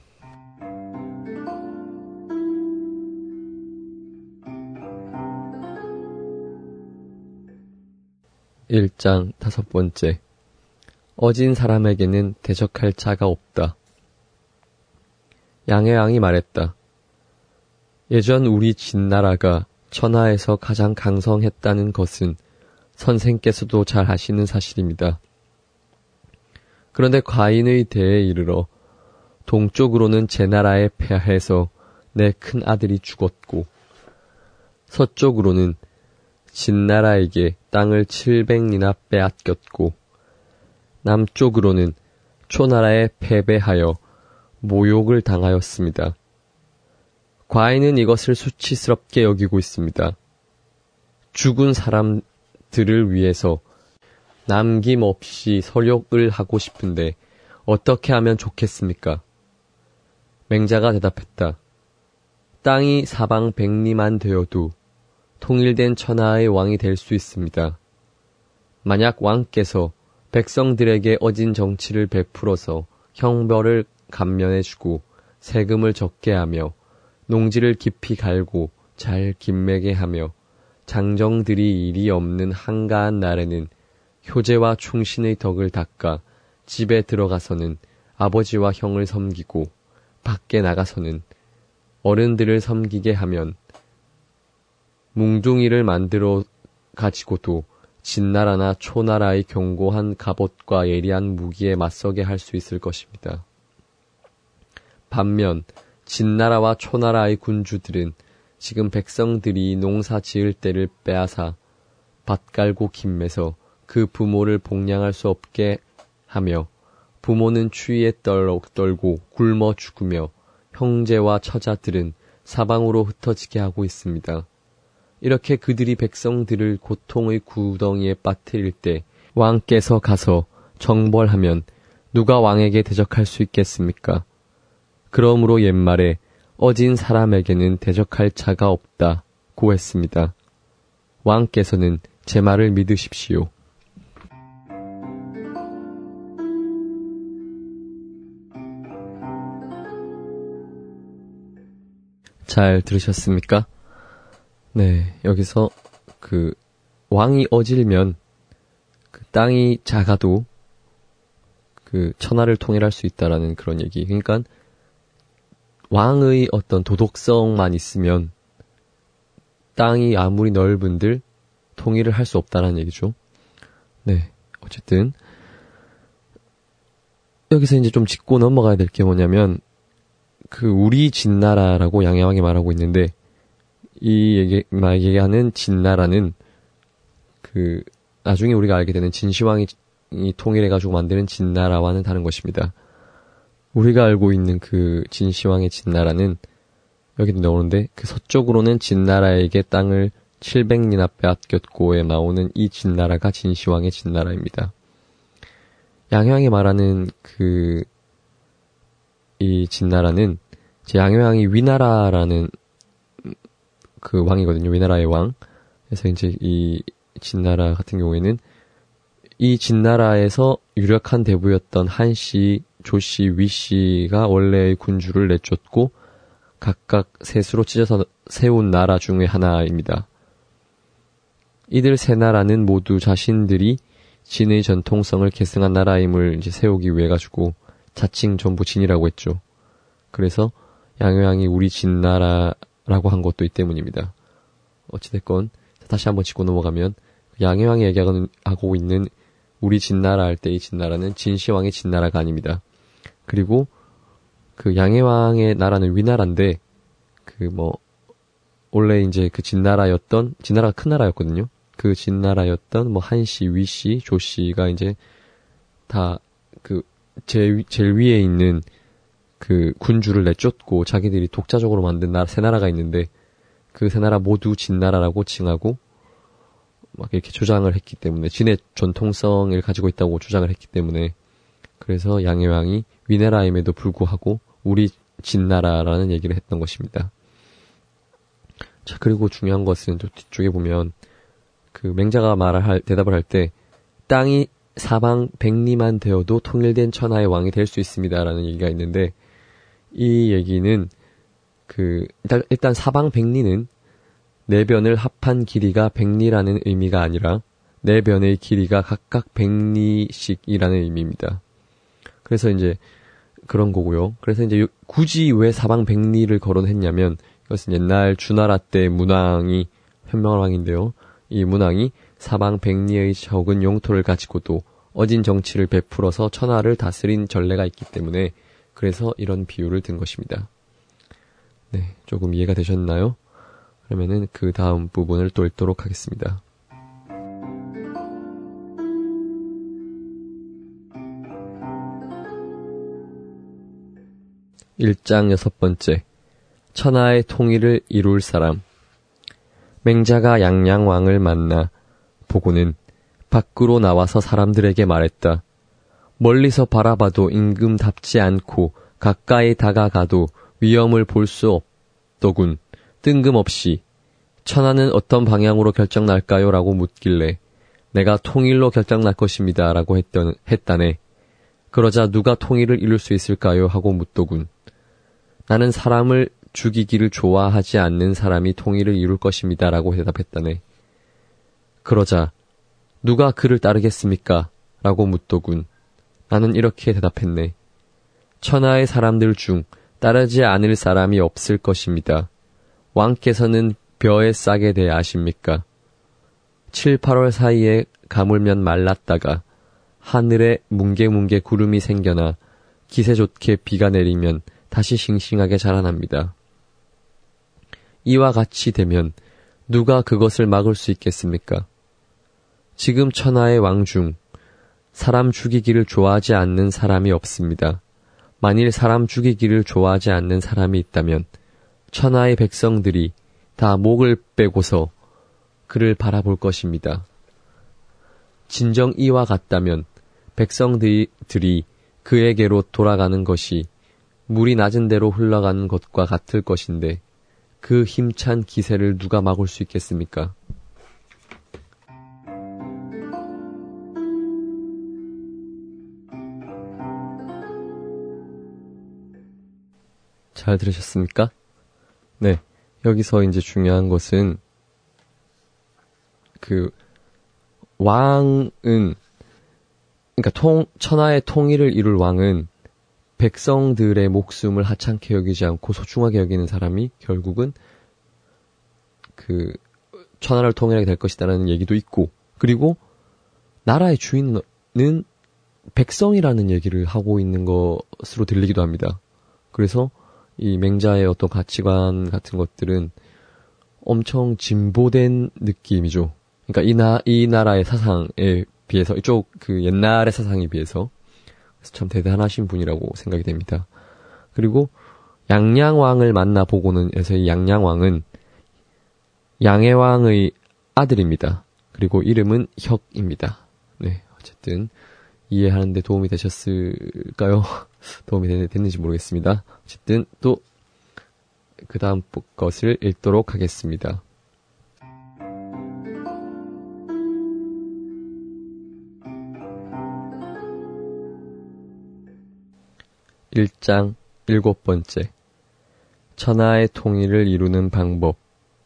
일 장 다섯 번째. 어진 사람에게는 대적할 자가 없다. 양해왕이 말했다. 예전 우리 진나라가 천하에서 가장 강성했다는 것은 선생께서도 잘 아시는 사실입니다. 그런데 과인의 대에 이르러 동쪽으로는 제 나라에 패하해서 내 큰 아들이 죽었고, 서쪽으로는 진나라에게 땅을 칠백리나 빼앗겼고, 남쪽으로는 초나라에 패배하여 모욕을 당하였습니다. 과인은 이것을 수치스럽게 여기고 있습니다. 죽은 사람들을 위해서 남김없이 설욕을 하고 싶은데 어떻게 하면 좋겠습니까? 맹자가 대답했다. 땅이 사방 백리만 되어도 통일된 천하의 왕이 될 수 있습니다. 만약 왕께서 백성들에게 어진 정치를 베풀어서 형벌을 감면해주고 세금을 적게 하며 농지를 깊이 갈고 잘 김매게 하며 장정들이 일이 없는 한가한 날에는 효제와 충신의 덕을 닦아 집에 들어가서는 아버지와 형을 섬기고 밖에 나가서는 어른들을 섬기게 하면 뭉둥이를 만들어 가지고도 진나라나 초나라의 견고한 갑옷과 예리한 무기에 맞서게 할 수 있을 것입니다. 반면 진나라와 초나라의 군주들은 지금 백성들이 농사 지을 때를 빼앗아 밭 갈고 김매서 그 부모를 복량할 수 없게 하며 부모는 추위에 떨고 굶어 죽으며 형제와 처자들은 사방으로 흩어지게 하고 있습니다. 이렇게 그들이 백성들을 고통의 구덩이에 빠뜨릴 때 왕께서 가서 정벌하면 누가 왕에게 대적할 수 있겠습니까? 그러므로 옛말에 어진 사람에게는 대적할 자가 없다고 했습니다. 왕께서는 제 말을 믿으십시오. 잘 들으셨습니까? 네, 여기서 그 왕이 어질면 그 땅이 작아도 그 천하를 통일할 수 있다라는 그런 얘기. 그러니까 왕의 어떤 도덕성만 있으면 땅이 아무리 넓은들 통일을 할 수 없다라는 얘기죠. 네, 어쨌든 여기서 이제 좀 짚고 넘어가야 될 게 뭐냐면 그 우리 진나라라고 양해왕이 말하고 있는데 이 얘기, 막 얘기하는 진나라는 그 나중에 우리가 알게 되는 진시황이 통일해가지고 만드는 진나라와는 다른 것입니다. 우리가 알고 있는 그 진시황의 진나라는 여기도 나오는데 그 서쪽으로는 진나라에게 땅을 칠백리나 빼앗겼고에 나오는 이 진나라가 진시황의 진나라입니다. 양해왕이 말하는 그 이 진나라는 제 양해왕이 위나라라는 그 왕이거든요. 위나라의 왕. 그래서 이제 이 진나라 같은 경우에는 이 진나라에서 유력한 대부였던 한씨, 조씨, 위씨가 원래의 군주를 내쫓고 각각 셋으로 찢어서 세운 나라 중의 하나입니다. 이들 세 나라는 모두 자신들이 진의 전통성을 계승한 나라임을 이제 세우기 위해 가지고 자칭 전부 진이라고 했죠. 그래서 양효왕이 우리 진나라라고 한 것도 이 때문입니다. 어찌됐건 다시 한번 짚고 넘어가면 양효왕이 얘기하고 있는 우리 진나라 할 때 이 진나라는 진시황의 진나라가 아닙니다. 그리고 그 양해왕의 나라는 위나라인데 그 뭐 원래 이제 그 진나라였던 진나라가 큰 나라였거든요. 그 진나라였던 뭐 한씨, 위씨, 조씨가 이제 다 그 제일 제일 위에 있는 그 군주를 내쫓고 자기들이 독자적으로 만든 나라 세 나라가 있는데 그 세 나라 모두 진나라라고 칭하고 막 이렇게 주장을 했기 때문에 진의 전통성을 가지고 있다고 주장을 했기 때문에 그래서 양해왕이 위나라임에도 불구하고 우리 진나라라는 얘기를 했던 것입니다. 자, 그리고 중요한 것은 저 뒤쪽에 보면 그 맹자가 말을 할, 대답을 할 때 땅이 사방 백리만 되어도 통일된 천하의 왕이 될 수 있습니다라는 얘기가 있는데 이 얘기는 그 일단, 일단 사방 백리는 네 변을 합한 길이가 백리라는 의미가 아니라 네 변의 길이가 각각 백리씩이라는 의미입니다. 그래서 이제 그런 거고요. 그래서 이제 굳이 왜 사방 백리를 거론했냐면 이것은 옛날 주나라 때 문왕이 현명왕인데요. 이 문왕이 사방 백리의 적은 영토를 가지고도 어진 정치를 베풀어서 천하를 다스린 전례가 있기 때문에 그래서 이런 비유를 든 것입니다. 네, 조금 이해가 되셨나요? 그러면은 그 다음 부분을 또 읽도록 하겠습니다. 일 장 여섯 번째 천하의 통일을 이룰 사람. 맹자가 양양왕을 만나 보고는 밖으로 나와서 사람들에게 말했다. 멀리서 바라봐도 임금답지 않고 가까이 다가가도 위험을 볼 수 없더군. 뜬금없이 천하는 어떤 방향으로 결정날까요? 라고 묻길래 내가 통일로 결정날 것입니다. 라고 했던, 했다네. 그러자 누가 통일을 이룰 수 있을까요? 하고 묻더군. 나는 사람을 죽이기를 좋아하지 않는 사람이 통일을 이룰 것입니다. 라고 대답했다네. 그러자 누가 그를 따르겠습니까? 라고 묻더군. 나는 이렇게 대답했네. 천하의 사람들 중 따르지 않을 사람이 없을 것입니다. 왕께서는 벼에 싹에 대해 아십니까? 칠, 팔월 사이에 가물면 말랐다가 하늘에 뭉게뭉게 구름이 생겨나 기세 좋게 비가 내리면 다시 싱싱하게 자라납니다. 이와 같이 되면 누가 그것을 막을 수 있겠습니까? 지금 천하의 왕 중 사람 죽이기를 좋아하지 않는 사람이 없습니다. 만일 사람 죽이기를 좋아하지 않는 사람이 있다면 천하의 백성들이 다 목을 빼고서 그를 바라볼 것입니다. 진정 이와 같다면 백성들이 그에게로 돌아가는 것이 물이 낮은 데로 흘러가는 것과 같을 것인데 그 힘찬 기세를 누가 막을 수 있겠습니까? 잘 들으셨습니까? 네. 여기서 이제 중요한 것은 그 왕은 그러니까 통 천하의 통일을 이룰 왕은 백성들의 목숨을 하찮게 여기지 않고 소중하게 여기는 사람이 결국은 그 천하를 통일하게 될 것이다라는 얘기도 있고 그리고 나라의 주인은 백성이라는 얘기를 하고 있는 것으로 들리기도 합니다. 그래서 이 맹자의 어떤 가치관 같은 것들은 엄청 진보된 느낌이죠. 그러니까 이, 나, 이 나라의 사상에 비해서, 이쪽 그 옛날의 사상에 비해서, 그래서 참 대단하신 분이라고 생각이 됩니다. 그리고 양양왕을 만나보고는, 해서 이 양양왕은 양해왕의 아들입니다. 그리고 이름은 혁입니다. 네, 어쨌든 이해하는데 도움이 되셨을까요? 도움이 됐는지 모르겠습니다. 어쨌든 또 그 다음 것을 읽도록 하겠습니다. 일 장 일곱 번째 천하의 통일을 이루는 방법.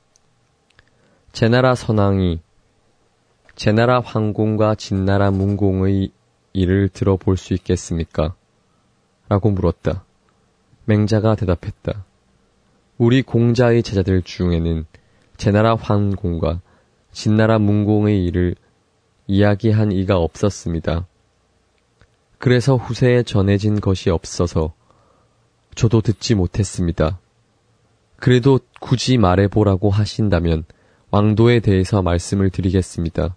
제나라 선왕이 제나라 황공과 진나라 문공의 일을 들어볼 수 있겠습니까? 라고 물었다. 맹자가 대답했다. 우리 공자의 제자들 중에는 제나라 황공과 진나라 문공의 일을 이야기한 이가 없었습니다. 그래서 후세에 전해진 것이 없어서 저도 듣지 못했습니다. 그래도 굳이 말해보라고 하신다면 왕도에 대해서 말씀을 드리겠습니다.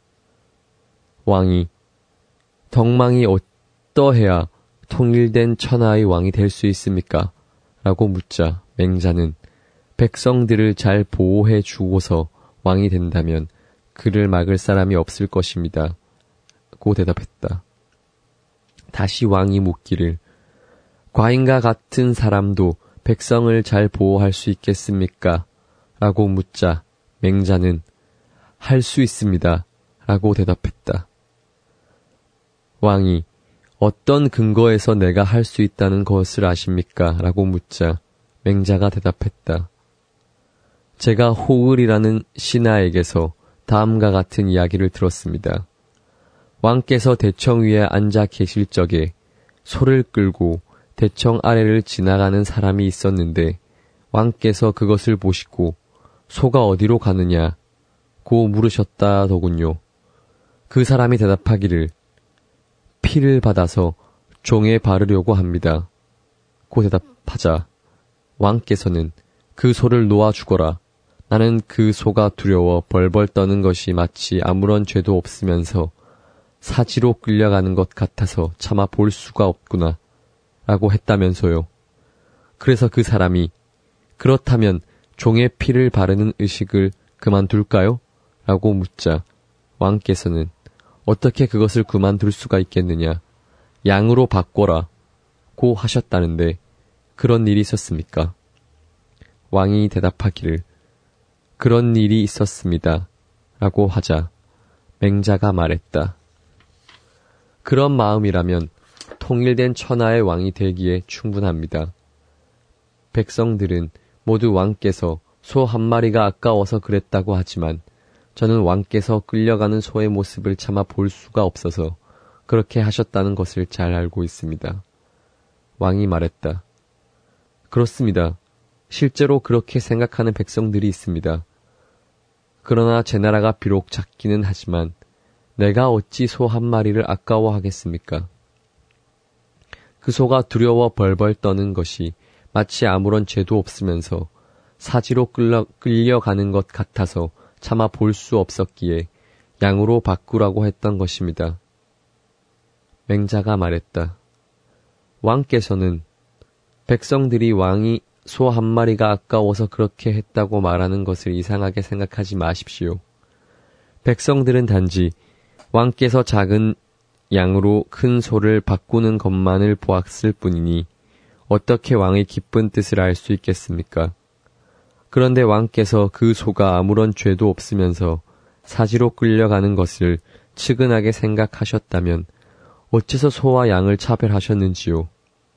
왕이 덕망이 어떠해야 통일된 천하의 왕이 될 수 있습니까? 라고 묻자 맹자는 백성들을 잘 보호해 주고서 왕이 된다면 그를 막을 사람이 없을 것입니다. 고 대답했다. 다시 왕이 묻기를 과인과 같은 사람도 백성을 잘 보호할 수 있겠습니까? 라고 묻자 맹자는 할 수 있습니다 라고 대답했다. 왕이 어떤 근거에서 내가 할 수 있다는 것을 아십니까? 라고 묻자 맹자가 대답했다. 제가 호을이라는 신하에게서 다음과 같은 이야기를 들었습니다. 왕께서 대청 위에 앉아 계실 적에 소를 끌고 대청 아래를 지나가는 사람이 있었는데 왕께서 그것을 보시고 소가 어디로 가느냐고 물으셨다더군요. 그 사람이 대답하기를 피를 받아서 종에 바르려고 합니다. 고 대답하자 왕께서는 그 소를 놓아 죽어라. 나는 그 소가 두려워 벌벌 떠는 것이 마치 아무런 죄도 없으면서 사지로 끌려가는 것 같아서 차마 볼 수가 없구나 라고 했다면서요. 그래서 그 사람이 그렇다면 종의 피를 바르는 의식을 그만둘까요? 라고 묻자 왕께서는 어떻게 그것을 그만둘 수가 있겠느냐. 양으로 바꿔라 고 하셨다는데 그런 일이 있었습니까? 왕이 대답하기를 그런 일이 있었습니다 라고 하자 맹자가 말했다. 그런 마음이라면 통일된 천하의 왕이 되기에 충분합니다. 백성들은 모두 왕께서 소 한 마리가 아까워서 그랬다고 하지만 저는 왕께서 끌려가는 소의 모습을 차마 볼 수가 없어서 그렇게 하셨다는 것을 잘 알고 있습니다. 왕이 말했다. 그렇습니다. 실제로 그렇게 생각하는 백성들이 있습니다. 그러나 제 나라가 비록 작기는 하지만 내가 어찌 소 한 마리를 아까워하겠습니까? 그 소가 두려워 벌벌 떠는 것이 마치 아무런 죄도 없으면서 사지로 끌려, 끌려가는 것 같아서 차마 볼 수 없었기에 양으로 바꾸라고 했던 것입니다. 맹자가 말했다. 왕께서는 백성들이 왕이 소 한 마리가 아까워서 그렇게 했다고 말하는 것을 이상하게 생각하지 마십시오. 백성들은 단지 왕께서 작은 양으로 큰 소를 바꾸는 것만을 보았을 뿐이니 어떻게 왕의 깊은 뜻을 알 수 있겠습니까? 그런데 왕께서 그 소가 아무런 죄도 없으면서 사지로 끌려가는 것을 측은하게 생각하셨다면 어째서 소와 양을 차별하셨는지요?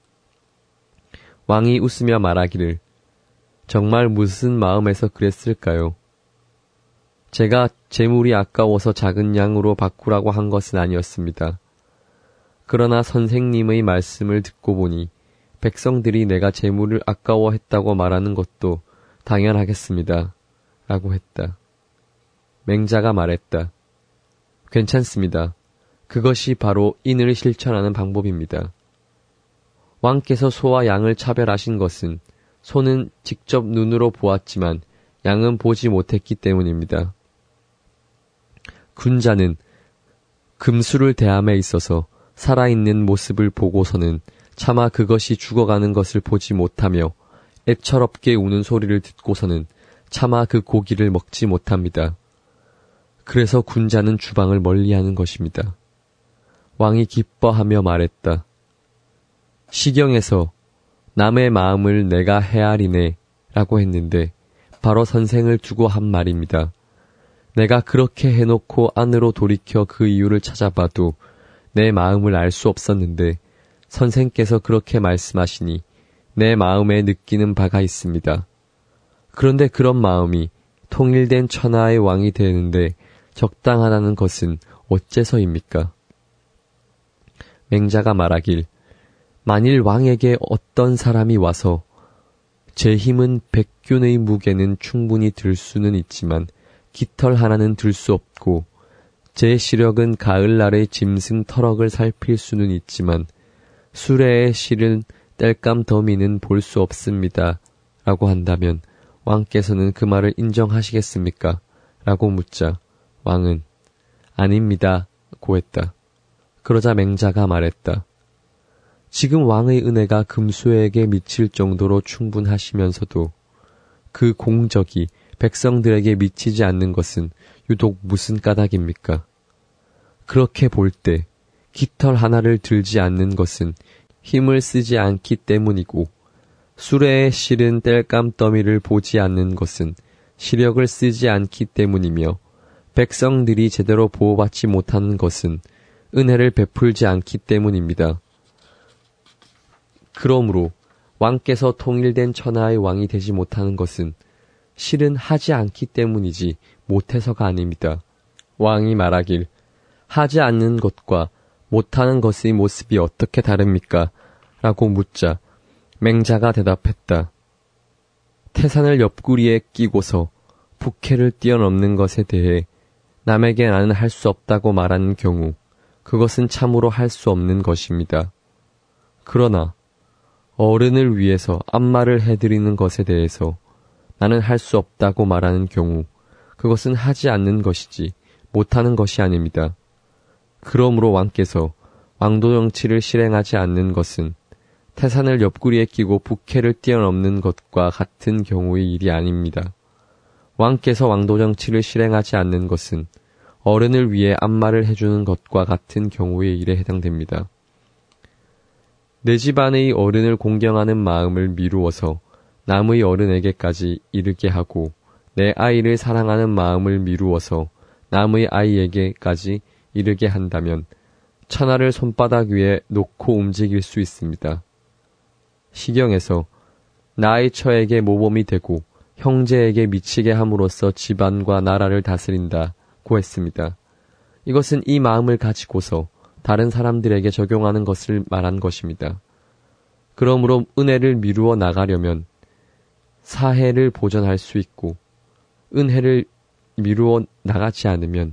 왕이 웃으며 말하기를 정말 무슨 마음에서 그랬을까요? 제가 재물이 아까워서 작은 양으로 바꾸라고 한 것은 아니었습니다. 그러나 선생님의 말씀을 듣고 보니 백성들이 내가 재물을 아까워했다고 말하는 것도 당연하겠습니다. 라고 했다. 맹자가 말했다. 괜찮습니다. 그것이 바로 인을 실천하는 방법입니다. 왕께서 소와 양을 차별하신 것은 소는 직접 눈으로 보았지만 양은 보지 못했기 때문입니다. 군자는 금수를 대함에 있어서 살아있는 모습을 보고서는 차마 그것이 죽어가는 것을 보지 못하며 애처롭게 우는 소리를 듣고서는 차마 그 고기를 먹지 못합니다. 그래서 군자는 주방을 멀리하는 것입니다. 왕이 기뻐하며 말했다. 시경에서 남의 마음을 내가 헤아리네 라고 했는데 바로 선생을 두고 한 말입니다. 내가 그렇게 해놓고 안으로 돌이켜 그 이유를 찾아봐도 내 마음을 알 수 없었는데 선생께서 그렇게 말씀하시니 내 마음에 느끼는 바가 있습니다. 그런데 그런 마음이 통일된 천하의 왕이 되는데 적당하다는 것은 어째서입니까? 맹자가 말하길 만일 왕에게 어떤 사람이 와서 제 힘은 백균의 무게는 충분히 들 수는 있지만 깃털 하나는 들 수 없고 제 시력은 가을날의 짐승 터럭을 살필 수는 있지만 수레의 실은 땔감 더미는 볼 수 없습니다. 라고 한다면 왕께서는 그 말을 인정하시겠습니까? 라고 묻자 왕은 아닙니다. 고 했다. 그러자 맹자가 말했다. 지금 왕의 은혜가 금수에게 미칠 정도로 충분하시면서도 그 공적이 백성들에게 미치지 않는 것은 유독 무슨 까닭입니까? 그렇게 볼 때 깃털 하나를 들지 않는 것은 힘을 쓰지 않기 때문이고 수레의 실은 땔감 더미를 보지 않는 것은 시력을 쓰지 않기 때문이며 백성들이 제대로 보호받지 못하는 것은 은혜를 베풀지 않기 때문입니다. 그러므로 왕께서 통일된 천하의 왕이 되지 못하는 것은 실은 하지 않기 때문이지 못해서가 아닙니다. 왕이 말하길 하지 않는 것과 못하는 것의 모습이 어떻게 다릅니까? 라고 묻자 맹자가 대답했다. 태산을 옆구리에 끼고서 부캐를 뛰어넘는 것에 대해 남에게 나는 할 수 없다고 말하는 경우 그것은 참으로 할 수 없는 것입니다. 그러나 어른을 위해서 안마를 해드리는 것에 대해서 나는 할 수 없다고 말하는 경우 그것은 하지 않는 것이지 못하는 것이 아닙니다. 그러므로 왕께서 왕도 정치를 실행하지 않는 것은 태산을 옆구리에 끼고 부캐를 뛰어넘는 것과 같은 경우의 일이 아닙니다. 왕께서 왕도 정치를 실행하지 않는 것은 어른을 위해 안마를 해주는 것과 같은 경우의 일에 해당됩니다. 내 집안의 어른을 공경하는 마음을 미루어서 남의 어른에게까지 이르게 하고 내 아이를 사랑하는 마음을 미루어서 남의 아이에게까지 이르게 한다면 천하를 손바닥 위에 놓고 움직일 수 있습니다. 시경에서 나의 처에게 모범이 되고 형제에게 미치게 함으로써 집안과 나라를 다스린다고 했습니다. 이것은 이 마음을 가지고서 다른 사람들에게 적용하는 것을 말한 것입니다. 그러므로 은혜를 미루어 나가려면 사해를 보전할 수 있고 은혜를 미루어 나가지 않으면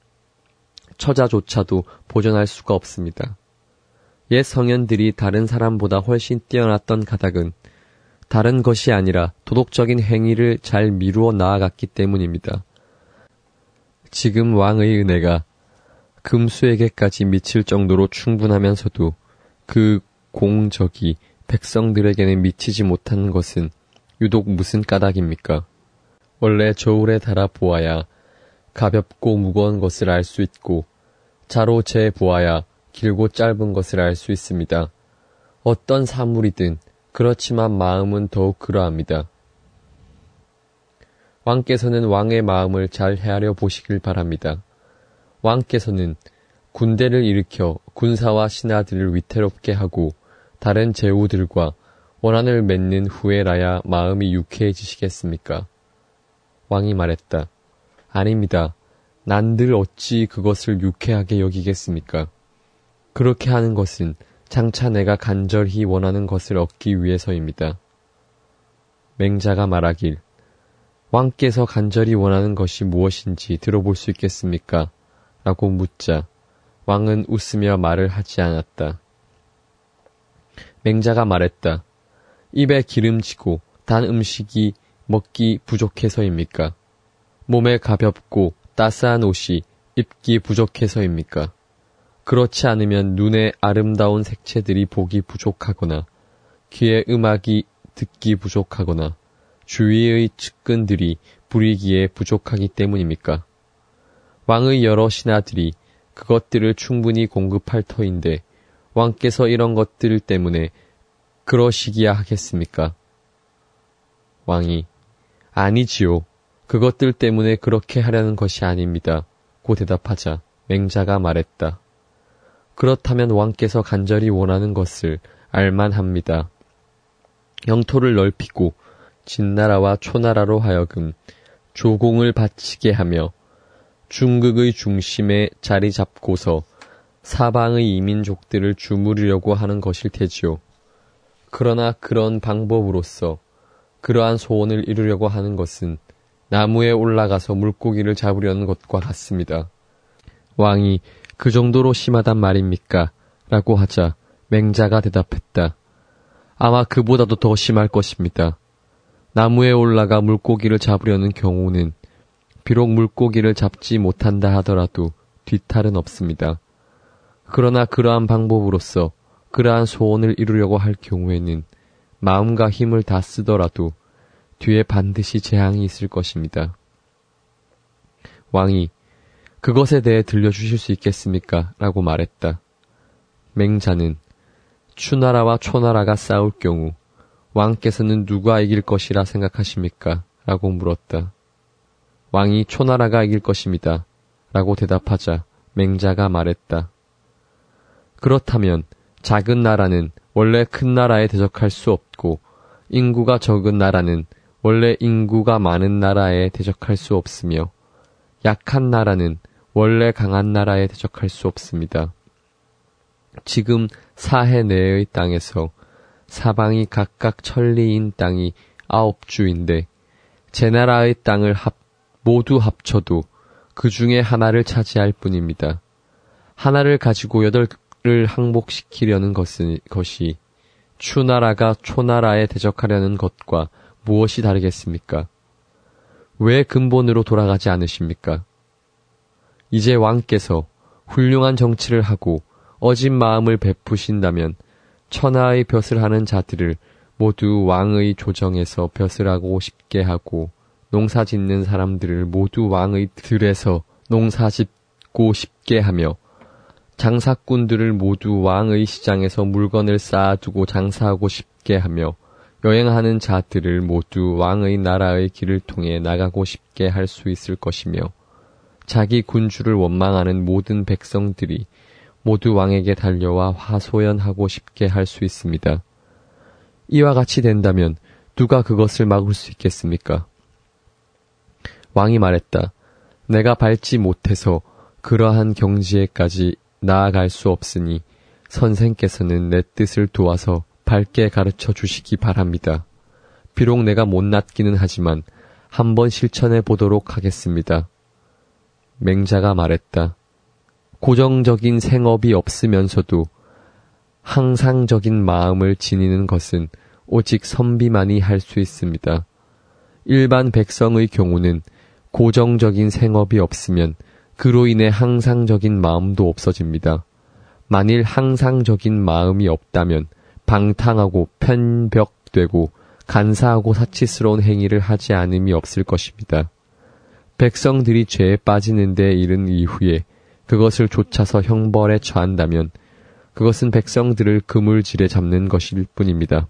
처자조차도 보전할 수가 없습니다. 옛 성현들이 다른 사람보다 훨씬 뛰어났던 가닥은 다른 것이 아니라 도덕적인 행위를 잘 미루어 나아갔기 때문입니다. 지금 왕의 은혜가 금수에게까지 미칠 정도로 충분하면서도 그 공적이 백성들에게는 미치지 못하는 것은 유독 무슨 까닭입니까? 원래 저울에 달아 보아야 가볍고 무거운 것을 알 수 있고 자로 재 보아야 길고 짧은 것을 알 수 있습니다. 어떤 사물이든 그렇지만 마음은 더욱 그러합니다. 왕께서는 왕의 마음을 잘 헤아려 보시길 바랍니다. 왕께서는 군대를 일으켜 군사와 신하들을 위태롭게 하고 다른 제후들과 원한을 맺는 후에라야 마음이 유쾌해지시겠습니까? 왕이 말했다. 아닙니다. 난들 어찌 그것을 유쾌하게 여기겠습니까? 그렇게 하는 것은 장차 내가 간절히 원하는 것을 얻기 위해서입니다. 맹자가 말하길 왕께서 간절히 원하는 것이 무엇인지 들어볼 수 있겠습니까? 라고 묻자 왕은 웃으며 말을 하지 않았다. 맹자가 말했다. 입에 기름지고 단 음식이 먹기 부족해서입니까? 몸에 가볍고 따스한 옷이 입기 부족해서입니까? 그렇지 않으면 눈에 아름다운 색채들이 보기 부족하거나 귀에 음악이 듣기 부족하거나 주위의 측근들이 부리기에 부족하기 때문입니까? 왕의 여러 신하들이 그것들을 충분히 공급할 터인데 왕께서 이런 것들 때문에 그러시기야 하겠습니까? 왕이 아니지요. 그것들 때문에 그렇게 하려는 것이 아닙니다. 고 대답하자 맹자가 말했다. 그렇다면 왕께서 간절히 원하는 것을 알만합니다. 영토를 넓히고 진나라와 초나라로 하여금 조공을 바치게 하며 중국의 중심에 자리 잡고서 사방의 이민족들을 주무르려고 하는 것일 테지요. 그러나 그런 방법으로서 그러한 소원을 이루려고 하는 것은 나무에 올라가서 물고기를 잡으려는 것과 같습니다. 왕이 그 정도로 심하단 말입니까? 라고 하자 맹자가 대답했다. 아마 그보다도 더 심할 것입니다. 나무에 올라가 물고기를 잡으려는 경우는 비록 물고기를 잡지 못한다 하더라도 뒤탈은 없습니다. 그러나 그러한 방법으로서 그러한 소원을 이루려고 할 경우에는 마음과 힘을 다 쓰더라도 뒤에 반드시 재앙이 있을 것입니다. 왕이 그것에 대해 들려주실 수 있겠습니까? 라고 말했다. 맹자는 추나라와 초나라가 싸울 경우 왕께서는 누가 이길 것이라 생각하십니까? 라고 물었다. 왕이 초나라가 이길 것입니다. 라고 대답하자 맹자가 말했다. 그렇다면 작은 나라는 원래 큰 나라에 대적할 수 없고 인구가 적은 나라는 원래 인구가 많은 나라에 대적할 수 없으며 약한 나라는 원래 강한 나라에 대적할 수 없습니다. 지금 사해 내의 땅에서 사방이 각각 천리인 땅이 아홉 주인데 제 나라의 땅을 합, 모두 합쳐도 그 중에 하나를 차지할 뿐입니다. 하나를 가지고 여덟을 항복시키려는 것은, 것이 추나라가 초나라에 대적하려는 것과 무엇이 다르겠습니까? 왜 근본으로 돌아가지 않으십니까? 이제 왕께서 훌륭한 정치를 하고 어진 마음을 베푸신다면 천하의 벼슬 하는 자들을 모두 왕의 조정에서 벼슬하고 싶게 하고 농사 짓는 사람들을 모두 왕의 들에서 농사 짓고 싶게 하며 장사꾼들을 모두 왕의 시장에서 물건을 쌓아두고 장사하고 싶게 하며 여행하는 자들을 모두 왕의 나라의 길을 통해 나가고 싶게 할 수 있을 것이며 자기 군주를 원망하는 모든 백성들이 모두 왕에게 달려와 화소연하고 싶게 할 수 있습니다. 이와 같이 된다면 누가 그것을 막을 수 있겠습니까? 왕이 말했다. 내가 밟지 못해서 그러한 경지에까지 나아갈 수 없으니 선생께서는 내 뜻을 도와서 밝게 가르쳐 주시기 바랍니다. 비록 내가 못났기는 하지만 한번 실천해 보도록 하겠습니다. 맹자가 말했다. 고정적인 생업이 없으면서도 항상적인 마음을 지니는 것은 오직 선비만이 할 수 있습니다. 일반 백성의 경우는 고정적인 생업이 없으면 그로 인해 항상적인 마음도 없어집니다. 만일 항상적인 마음이 없다면 방탕하고 편벽되고 간사하고 사치스러운 행위를 하지 않음이 없을 것입니다. 백성들이 죄에 빠지는 데 이른 이후에 그것을 좇아서 형벌에 처한다면 그것은 백성들을 그물질에 잡는 것일 뿐입니다.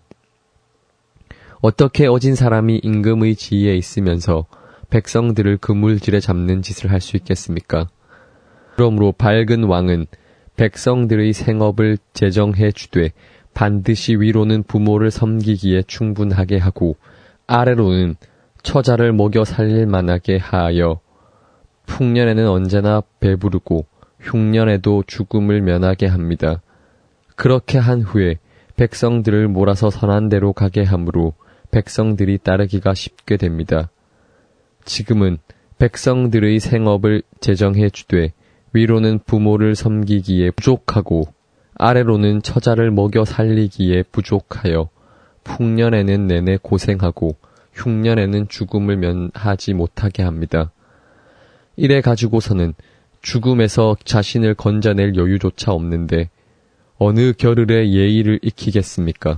어떻게 어진 사람이 임금의 지위에 있으면서 백성들을 그물질에 잡는 짓을 할 수 있겠습니까? 그러므로 밝은 왕은 백성들의 생업을 제정해 주되 반드시 위로는 부모를 섬기기에 충분하게 하고 아래로는 처자를 먹여 살릴 만하게 하여 풍년에는 언제나 배부르고 흉년에도 죽음을 면하게 합니다. 그렇게 한 후에 백성들을 몰아서 선한 데로 가게 하므로 백성들이 따르기가 쉽게 됩니다. 지금은 백성들의 생업을 제정해 주되 위로는 부모를 섬기기에 부족하고 아래로는 처자를 먹여 살리기에 부족하여 풍년에는 내내 고생하고 흉년에는 죽음을 면하지 못하게 합니다. 이래 가지고서는 죽음에서 자신을 건져낼 여유조차 없는데 어느 겨를의 예의를 익히겠습니까?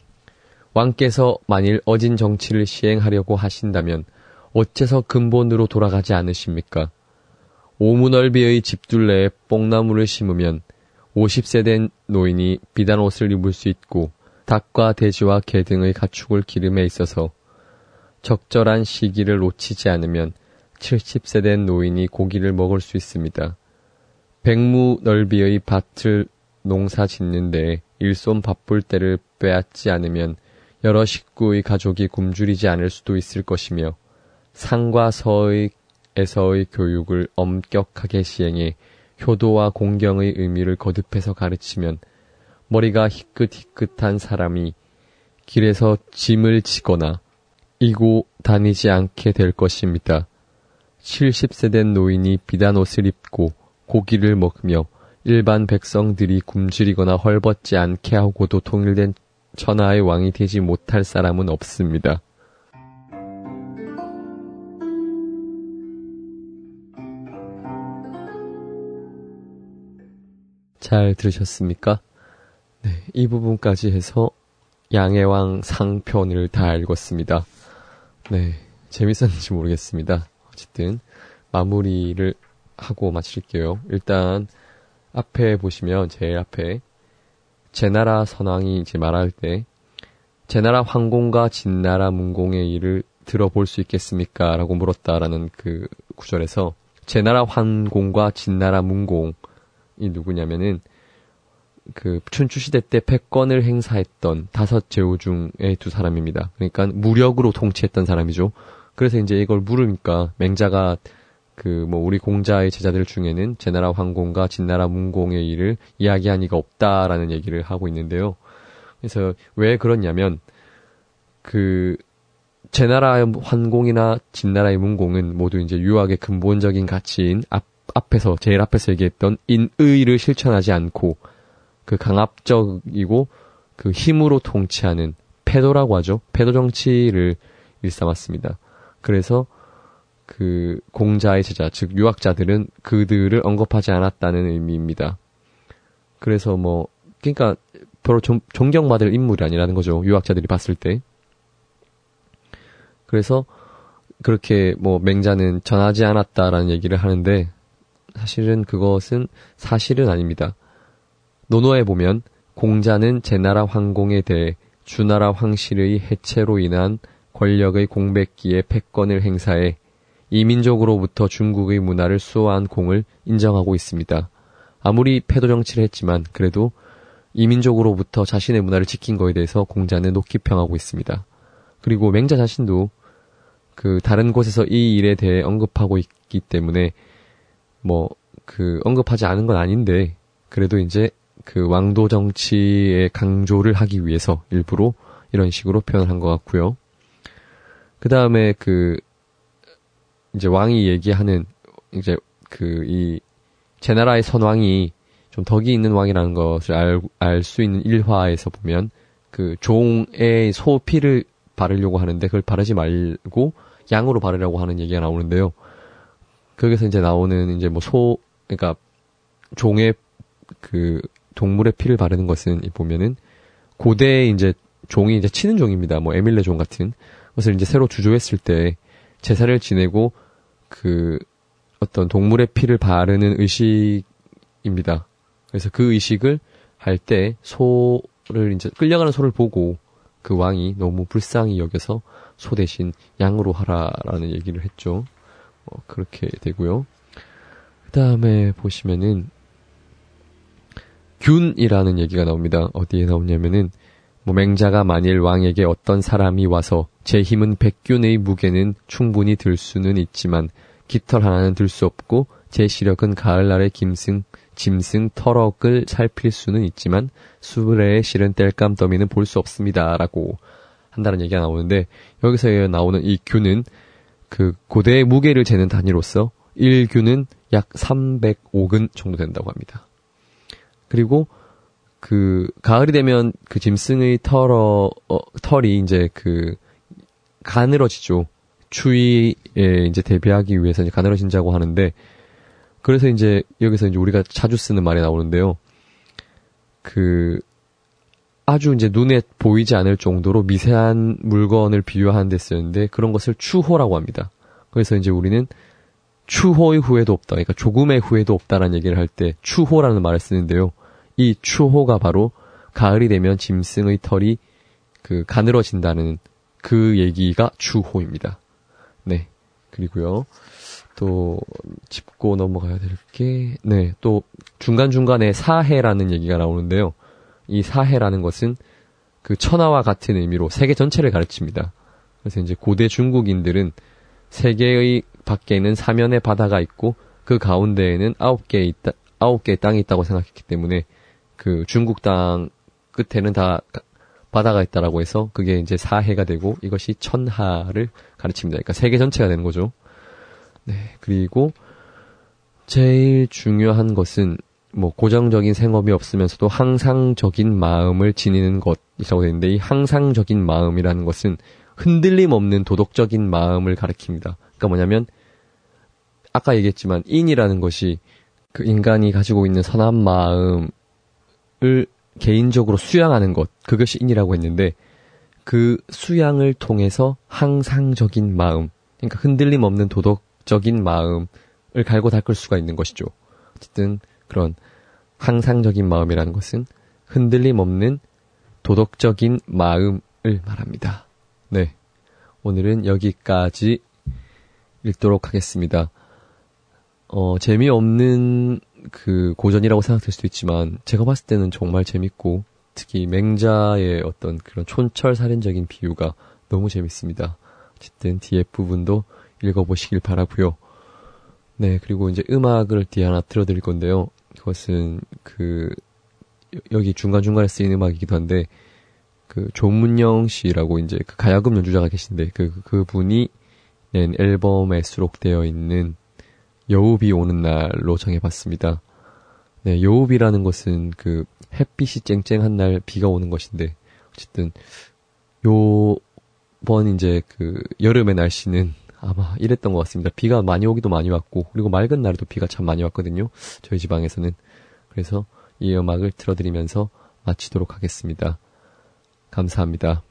왕께서 만일 어진 정치를 시행하려고 하신다면 어째서 근본으로 돌아가지 않으십니까? 오무넓이의 집둘레에 뽕나무를 심으면 오십 세 된 노인이 비단 옷을 입을 수 있고 닭과 돼지와 개 등의 가축을 기름에 있어서 적절한 시기를 놓치지 않으면 칠십 세 된 노인이 고기를 먹을 수 있습니다. 백무 넓이의 밭을 농사 짓는 데에 일손 바쁠 때를 빼앗지 않으면 여러 식구의 가족이 굶주리지 않을 수도 있을 것이며 상과 서에서의 교육을 엄격하게 시행해 효도와 공경의 의미를 거듭해서 가르치면 머리가 희끗희끗한 사람이 길에서 짐을 지거나 이고 다니지 않게 될 것입니다. 칠십 세 된 노인이 비단 옷을 입고 고기를 먹으며 일반 백성들이 굶주리거나 헐벗지 않게 하고도 통일된 천하의 왕이 되지 못할 사람은 없습니다. 잘 들으셨습니까? 네, 이 부분까지 해서 양해왕 상편을 다 읽었습니다. 네, 재밌었는지 모르겠습니다. 어쨌든 마무리를 하고 마칠게요. 일단 앞에 보시면 제일 앞에 제나라 선왕이 이제 말할 때 제나라 황공과 진나라 문공의 일을 들어볼 수 있겠습니까? 라고 물었다라는 그 구절에서 제나라 환공과 진나라 문공이 누구냐면은 그 춘추시대 때 패권을 행사했던 다섯 제후 중의 두 사람입니다. 그러니까 무력으로 통치했던 사람이죠. 그래서 이제 이걸 물으니까 맹자가 그 뭐 우리 공자의 제자들 중에는 제나라 황공과 진나라 문공의 일을 이야기한 이가 없다라는 얘기를 하고 있는데요. 그래서 왜 그렇냐면 그 제나라의 환공이나 진나라의 문공은 모두 이제 유학의 근본적인 가치인 앞 앞에서 제일 앞에서 얘기했던 인의를 실천하지 않고 그 강압적이고 그 힘으로 통치하는 패도라고 하죠. 패도 정치를 일삼았습니다. 그래서 그 공자의 제자, 즉 유학자들은 그들을 언급하지 않았다는 의미입니다. 그래서 뭐 그러니까 별로 좀, 존경받을 인물이 아니라는 거죠. 유학자들이 봤을 때. 그래서 그렇게 뭐 맹자는 전하지 않았다라는 얘기를 하는데 사실은 그것은 사실은 아닙니다. 논어에 보면 공자는 제나라 황공에 대해 주나라 황실의 해체로 인한 권력의 공백기에 패권을 행사해 이민족으로부터 중국의 문화를 수호한 공을 인정하고 있습니다. 아무리 패도 정치를 했지만 그래도 이민족으로부터 자신의 문화를 지킨 거에 대해서 공자는 높이 평하고 있습니다. 그리고 맹자 자신도 그 다른 곳에서 이 일에 대해 언급하고 있기 때문에 뭐 그 언급하지 않은 건 아닌데 그래도 이제 그 왕도 정치의 강조를 하기 위해서 일부러 이런 식으로 표현을 한 것 같고요. 그 다음에 그 이제 왕이 얘기하는 이제 그 이 제나라의 선왕이 좀 덕이 있는 왕이라는 것을 알, 알 수 있는 일화에서 보면 그 종의 소피를 바르려고 하는데 그걸 바르지 말고 양으로 바르려고 하는 얘기가 나오는데요. 거기서 이제 나오는 이제 뭐 소, 그러니까 종의 그 동물의 피를 바르는 것은 보면은 고대에 이제 종이 이제 치는 종입니다. 뭐 에밀레 종 같은 것을 이제 새로 주조했을 때 제사를 지내고 그 어떤 동물의 피를 바르는 의식입니다. 그래서 그 의식을 할 때 소를 이제 끌려가는 소를 보고 그 왕이 너무 불쌍히 여겨서 소 대신 양으로 하라라는 얘기를 했죠. 어, 그렇게 되고요. 그 다음에 보시면은 균이라는 얘기가 나옵니다. 어디에 나오냐면은 뭐 맹자가 만일 왕에게 어떤 사람이 와서 제 힘은 백균의 무게는 충분히 들 수는 있지만 깃털 하나는 들 수 없고 제 시력은 가을날의 김승, 짐승, 터럭을 살필 수는 있지만 수레의 실은 땔감 더미는 볼 수 없습니다. 라고 한다는 얘기가 나오는데 여기서 나오는 이 균은 그 고대의 무게를 재는 단위로서 일 균은 약 삼백오 근 정도 된다고 합니다. 그리고 그 가을이 되면 그 짐승의 털어 어, 털이 이제 그 가늘어지죠. 추위에 이제 대비하기 위해서 이제 가늘어진다고 하는데 그래서 이제 여기서 이제 우리가 자주 쓰는 말이 나오는데요. 그 아주 이제 눈에 보이지 않을 정도로 미세한 물건을 비유하는 데 쓰였는데 그런 것을 추호라고 합니다. 그래서 이제 우리는 추호의 후회도 없다. 그러니까 조금의 후회도 없다라는 얘기를 할 때 추호라는 말을 쓰는데요. 이 추호가 바로 가을이 되면 짐승의 털이 그 가늘어진다는 그 얘기가 추호입니다. 네. 그리고요. 또 짚고 넘어가야 될 게 네. 또 중간중간에 사해라는 얘기가 나오는데요. 이 사해라는 것은 그 천하와 같은 의미로 세계 전체를 가르칩니다. 그래서 이제 고대 중국인들은 세계의 밖에는 사면의 바다가 있고 그 가운데에는 아홉 개의 있다, 아홉 개의 땅이 있다고 생각했기 때문에 그 중국 땅 끝에는 다 바다가 있다라고 해서 그게 이제 사해가 되고 이것이 천하를 가르칩니다. 그러니까 세계 전체가 되는 거죠. 네. 그리고 제일 중요한 것은 뭐 고정적인 생업이 없으면서도 항상적인 마음을 지니는 것이라고 되는데 이 항상적인 마음이라는 것은 흔들림 없는 도덕적인 마음을 가리킵니다. 그러니까 뭐냐면 아까 얘기했지만 인이라는 것이 그 인간이 가지고 있는 선한 마음을 개인적으로 수양하는 것, 그것이 인이라고 했는데 그 수양을 통해서 항상적인 마음, 그러니까 흔들림 없는 도덕적인 마음을 갈고 닦을 수가 있는 것이죠. 어쨌든 그런 항상적인 마음이라는 것은 흔들림 없는 도덕적인 마음을 말합니다. 네. 오늘은 여기까지 읽도록 하겠습니다. 어, 재미없는 그 고전이라고 생각될 수도 있지만 제가 봤을 때는 정말 재밌고 특히 맹자의 어떤 그런 촌철살인적인 비유가 너무 재밌습니다. 어쨌든 뒤에 부분도 읽어보시길 바라고요. 네, 그리고 이제 음악을 뒤에 하나 틀어드릴 건데요. 그것은 그 여기 중간중간에 쓰인 음악이기도 한데 그 조문영 씨라고 이제 그 가야금 연주자가 계신데 그 그분이 낸 앨범에 수록되어 있는 여우비 오는 날로 정해봤습니다. 네, 여우비라는 것은 그 햇빛이 쨍쨍한 날 비가 오는 것인데 어쨌든 요번 이제 그 여름의 날씨는 아마 이랬던 것 같습니다. 비가 많이 오기도 많이 왔고 그리고 맑은 날에도 비가 참 많이 왔거든요. 저희 지방에서는. 그래서 이 음악을 틀어드리면서 마치도록 하겠습니다. 감사합니다.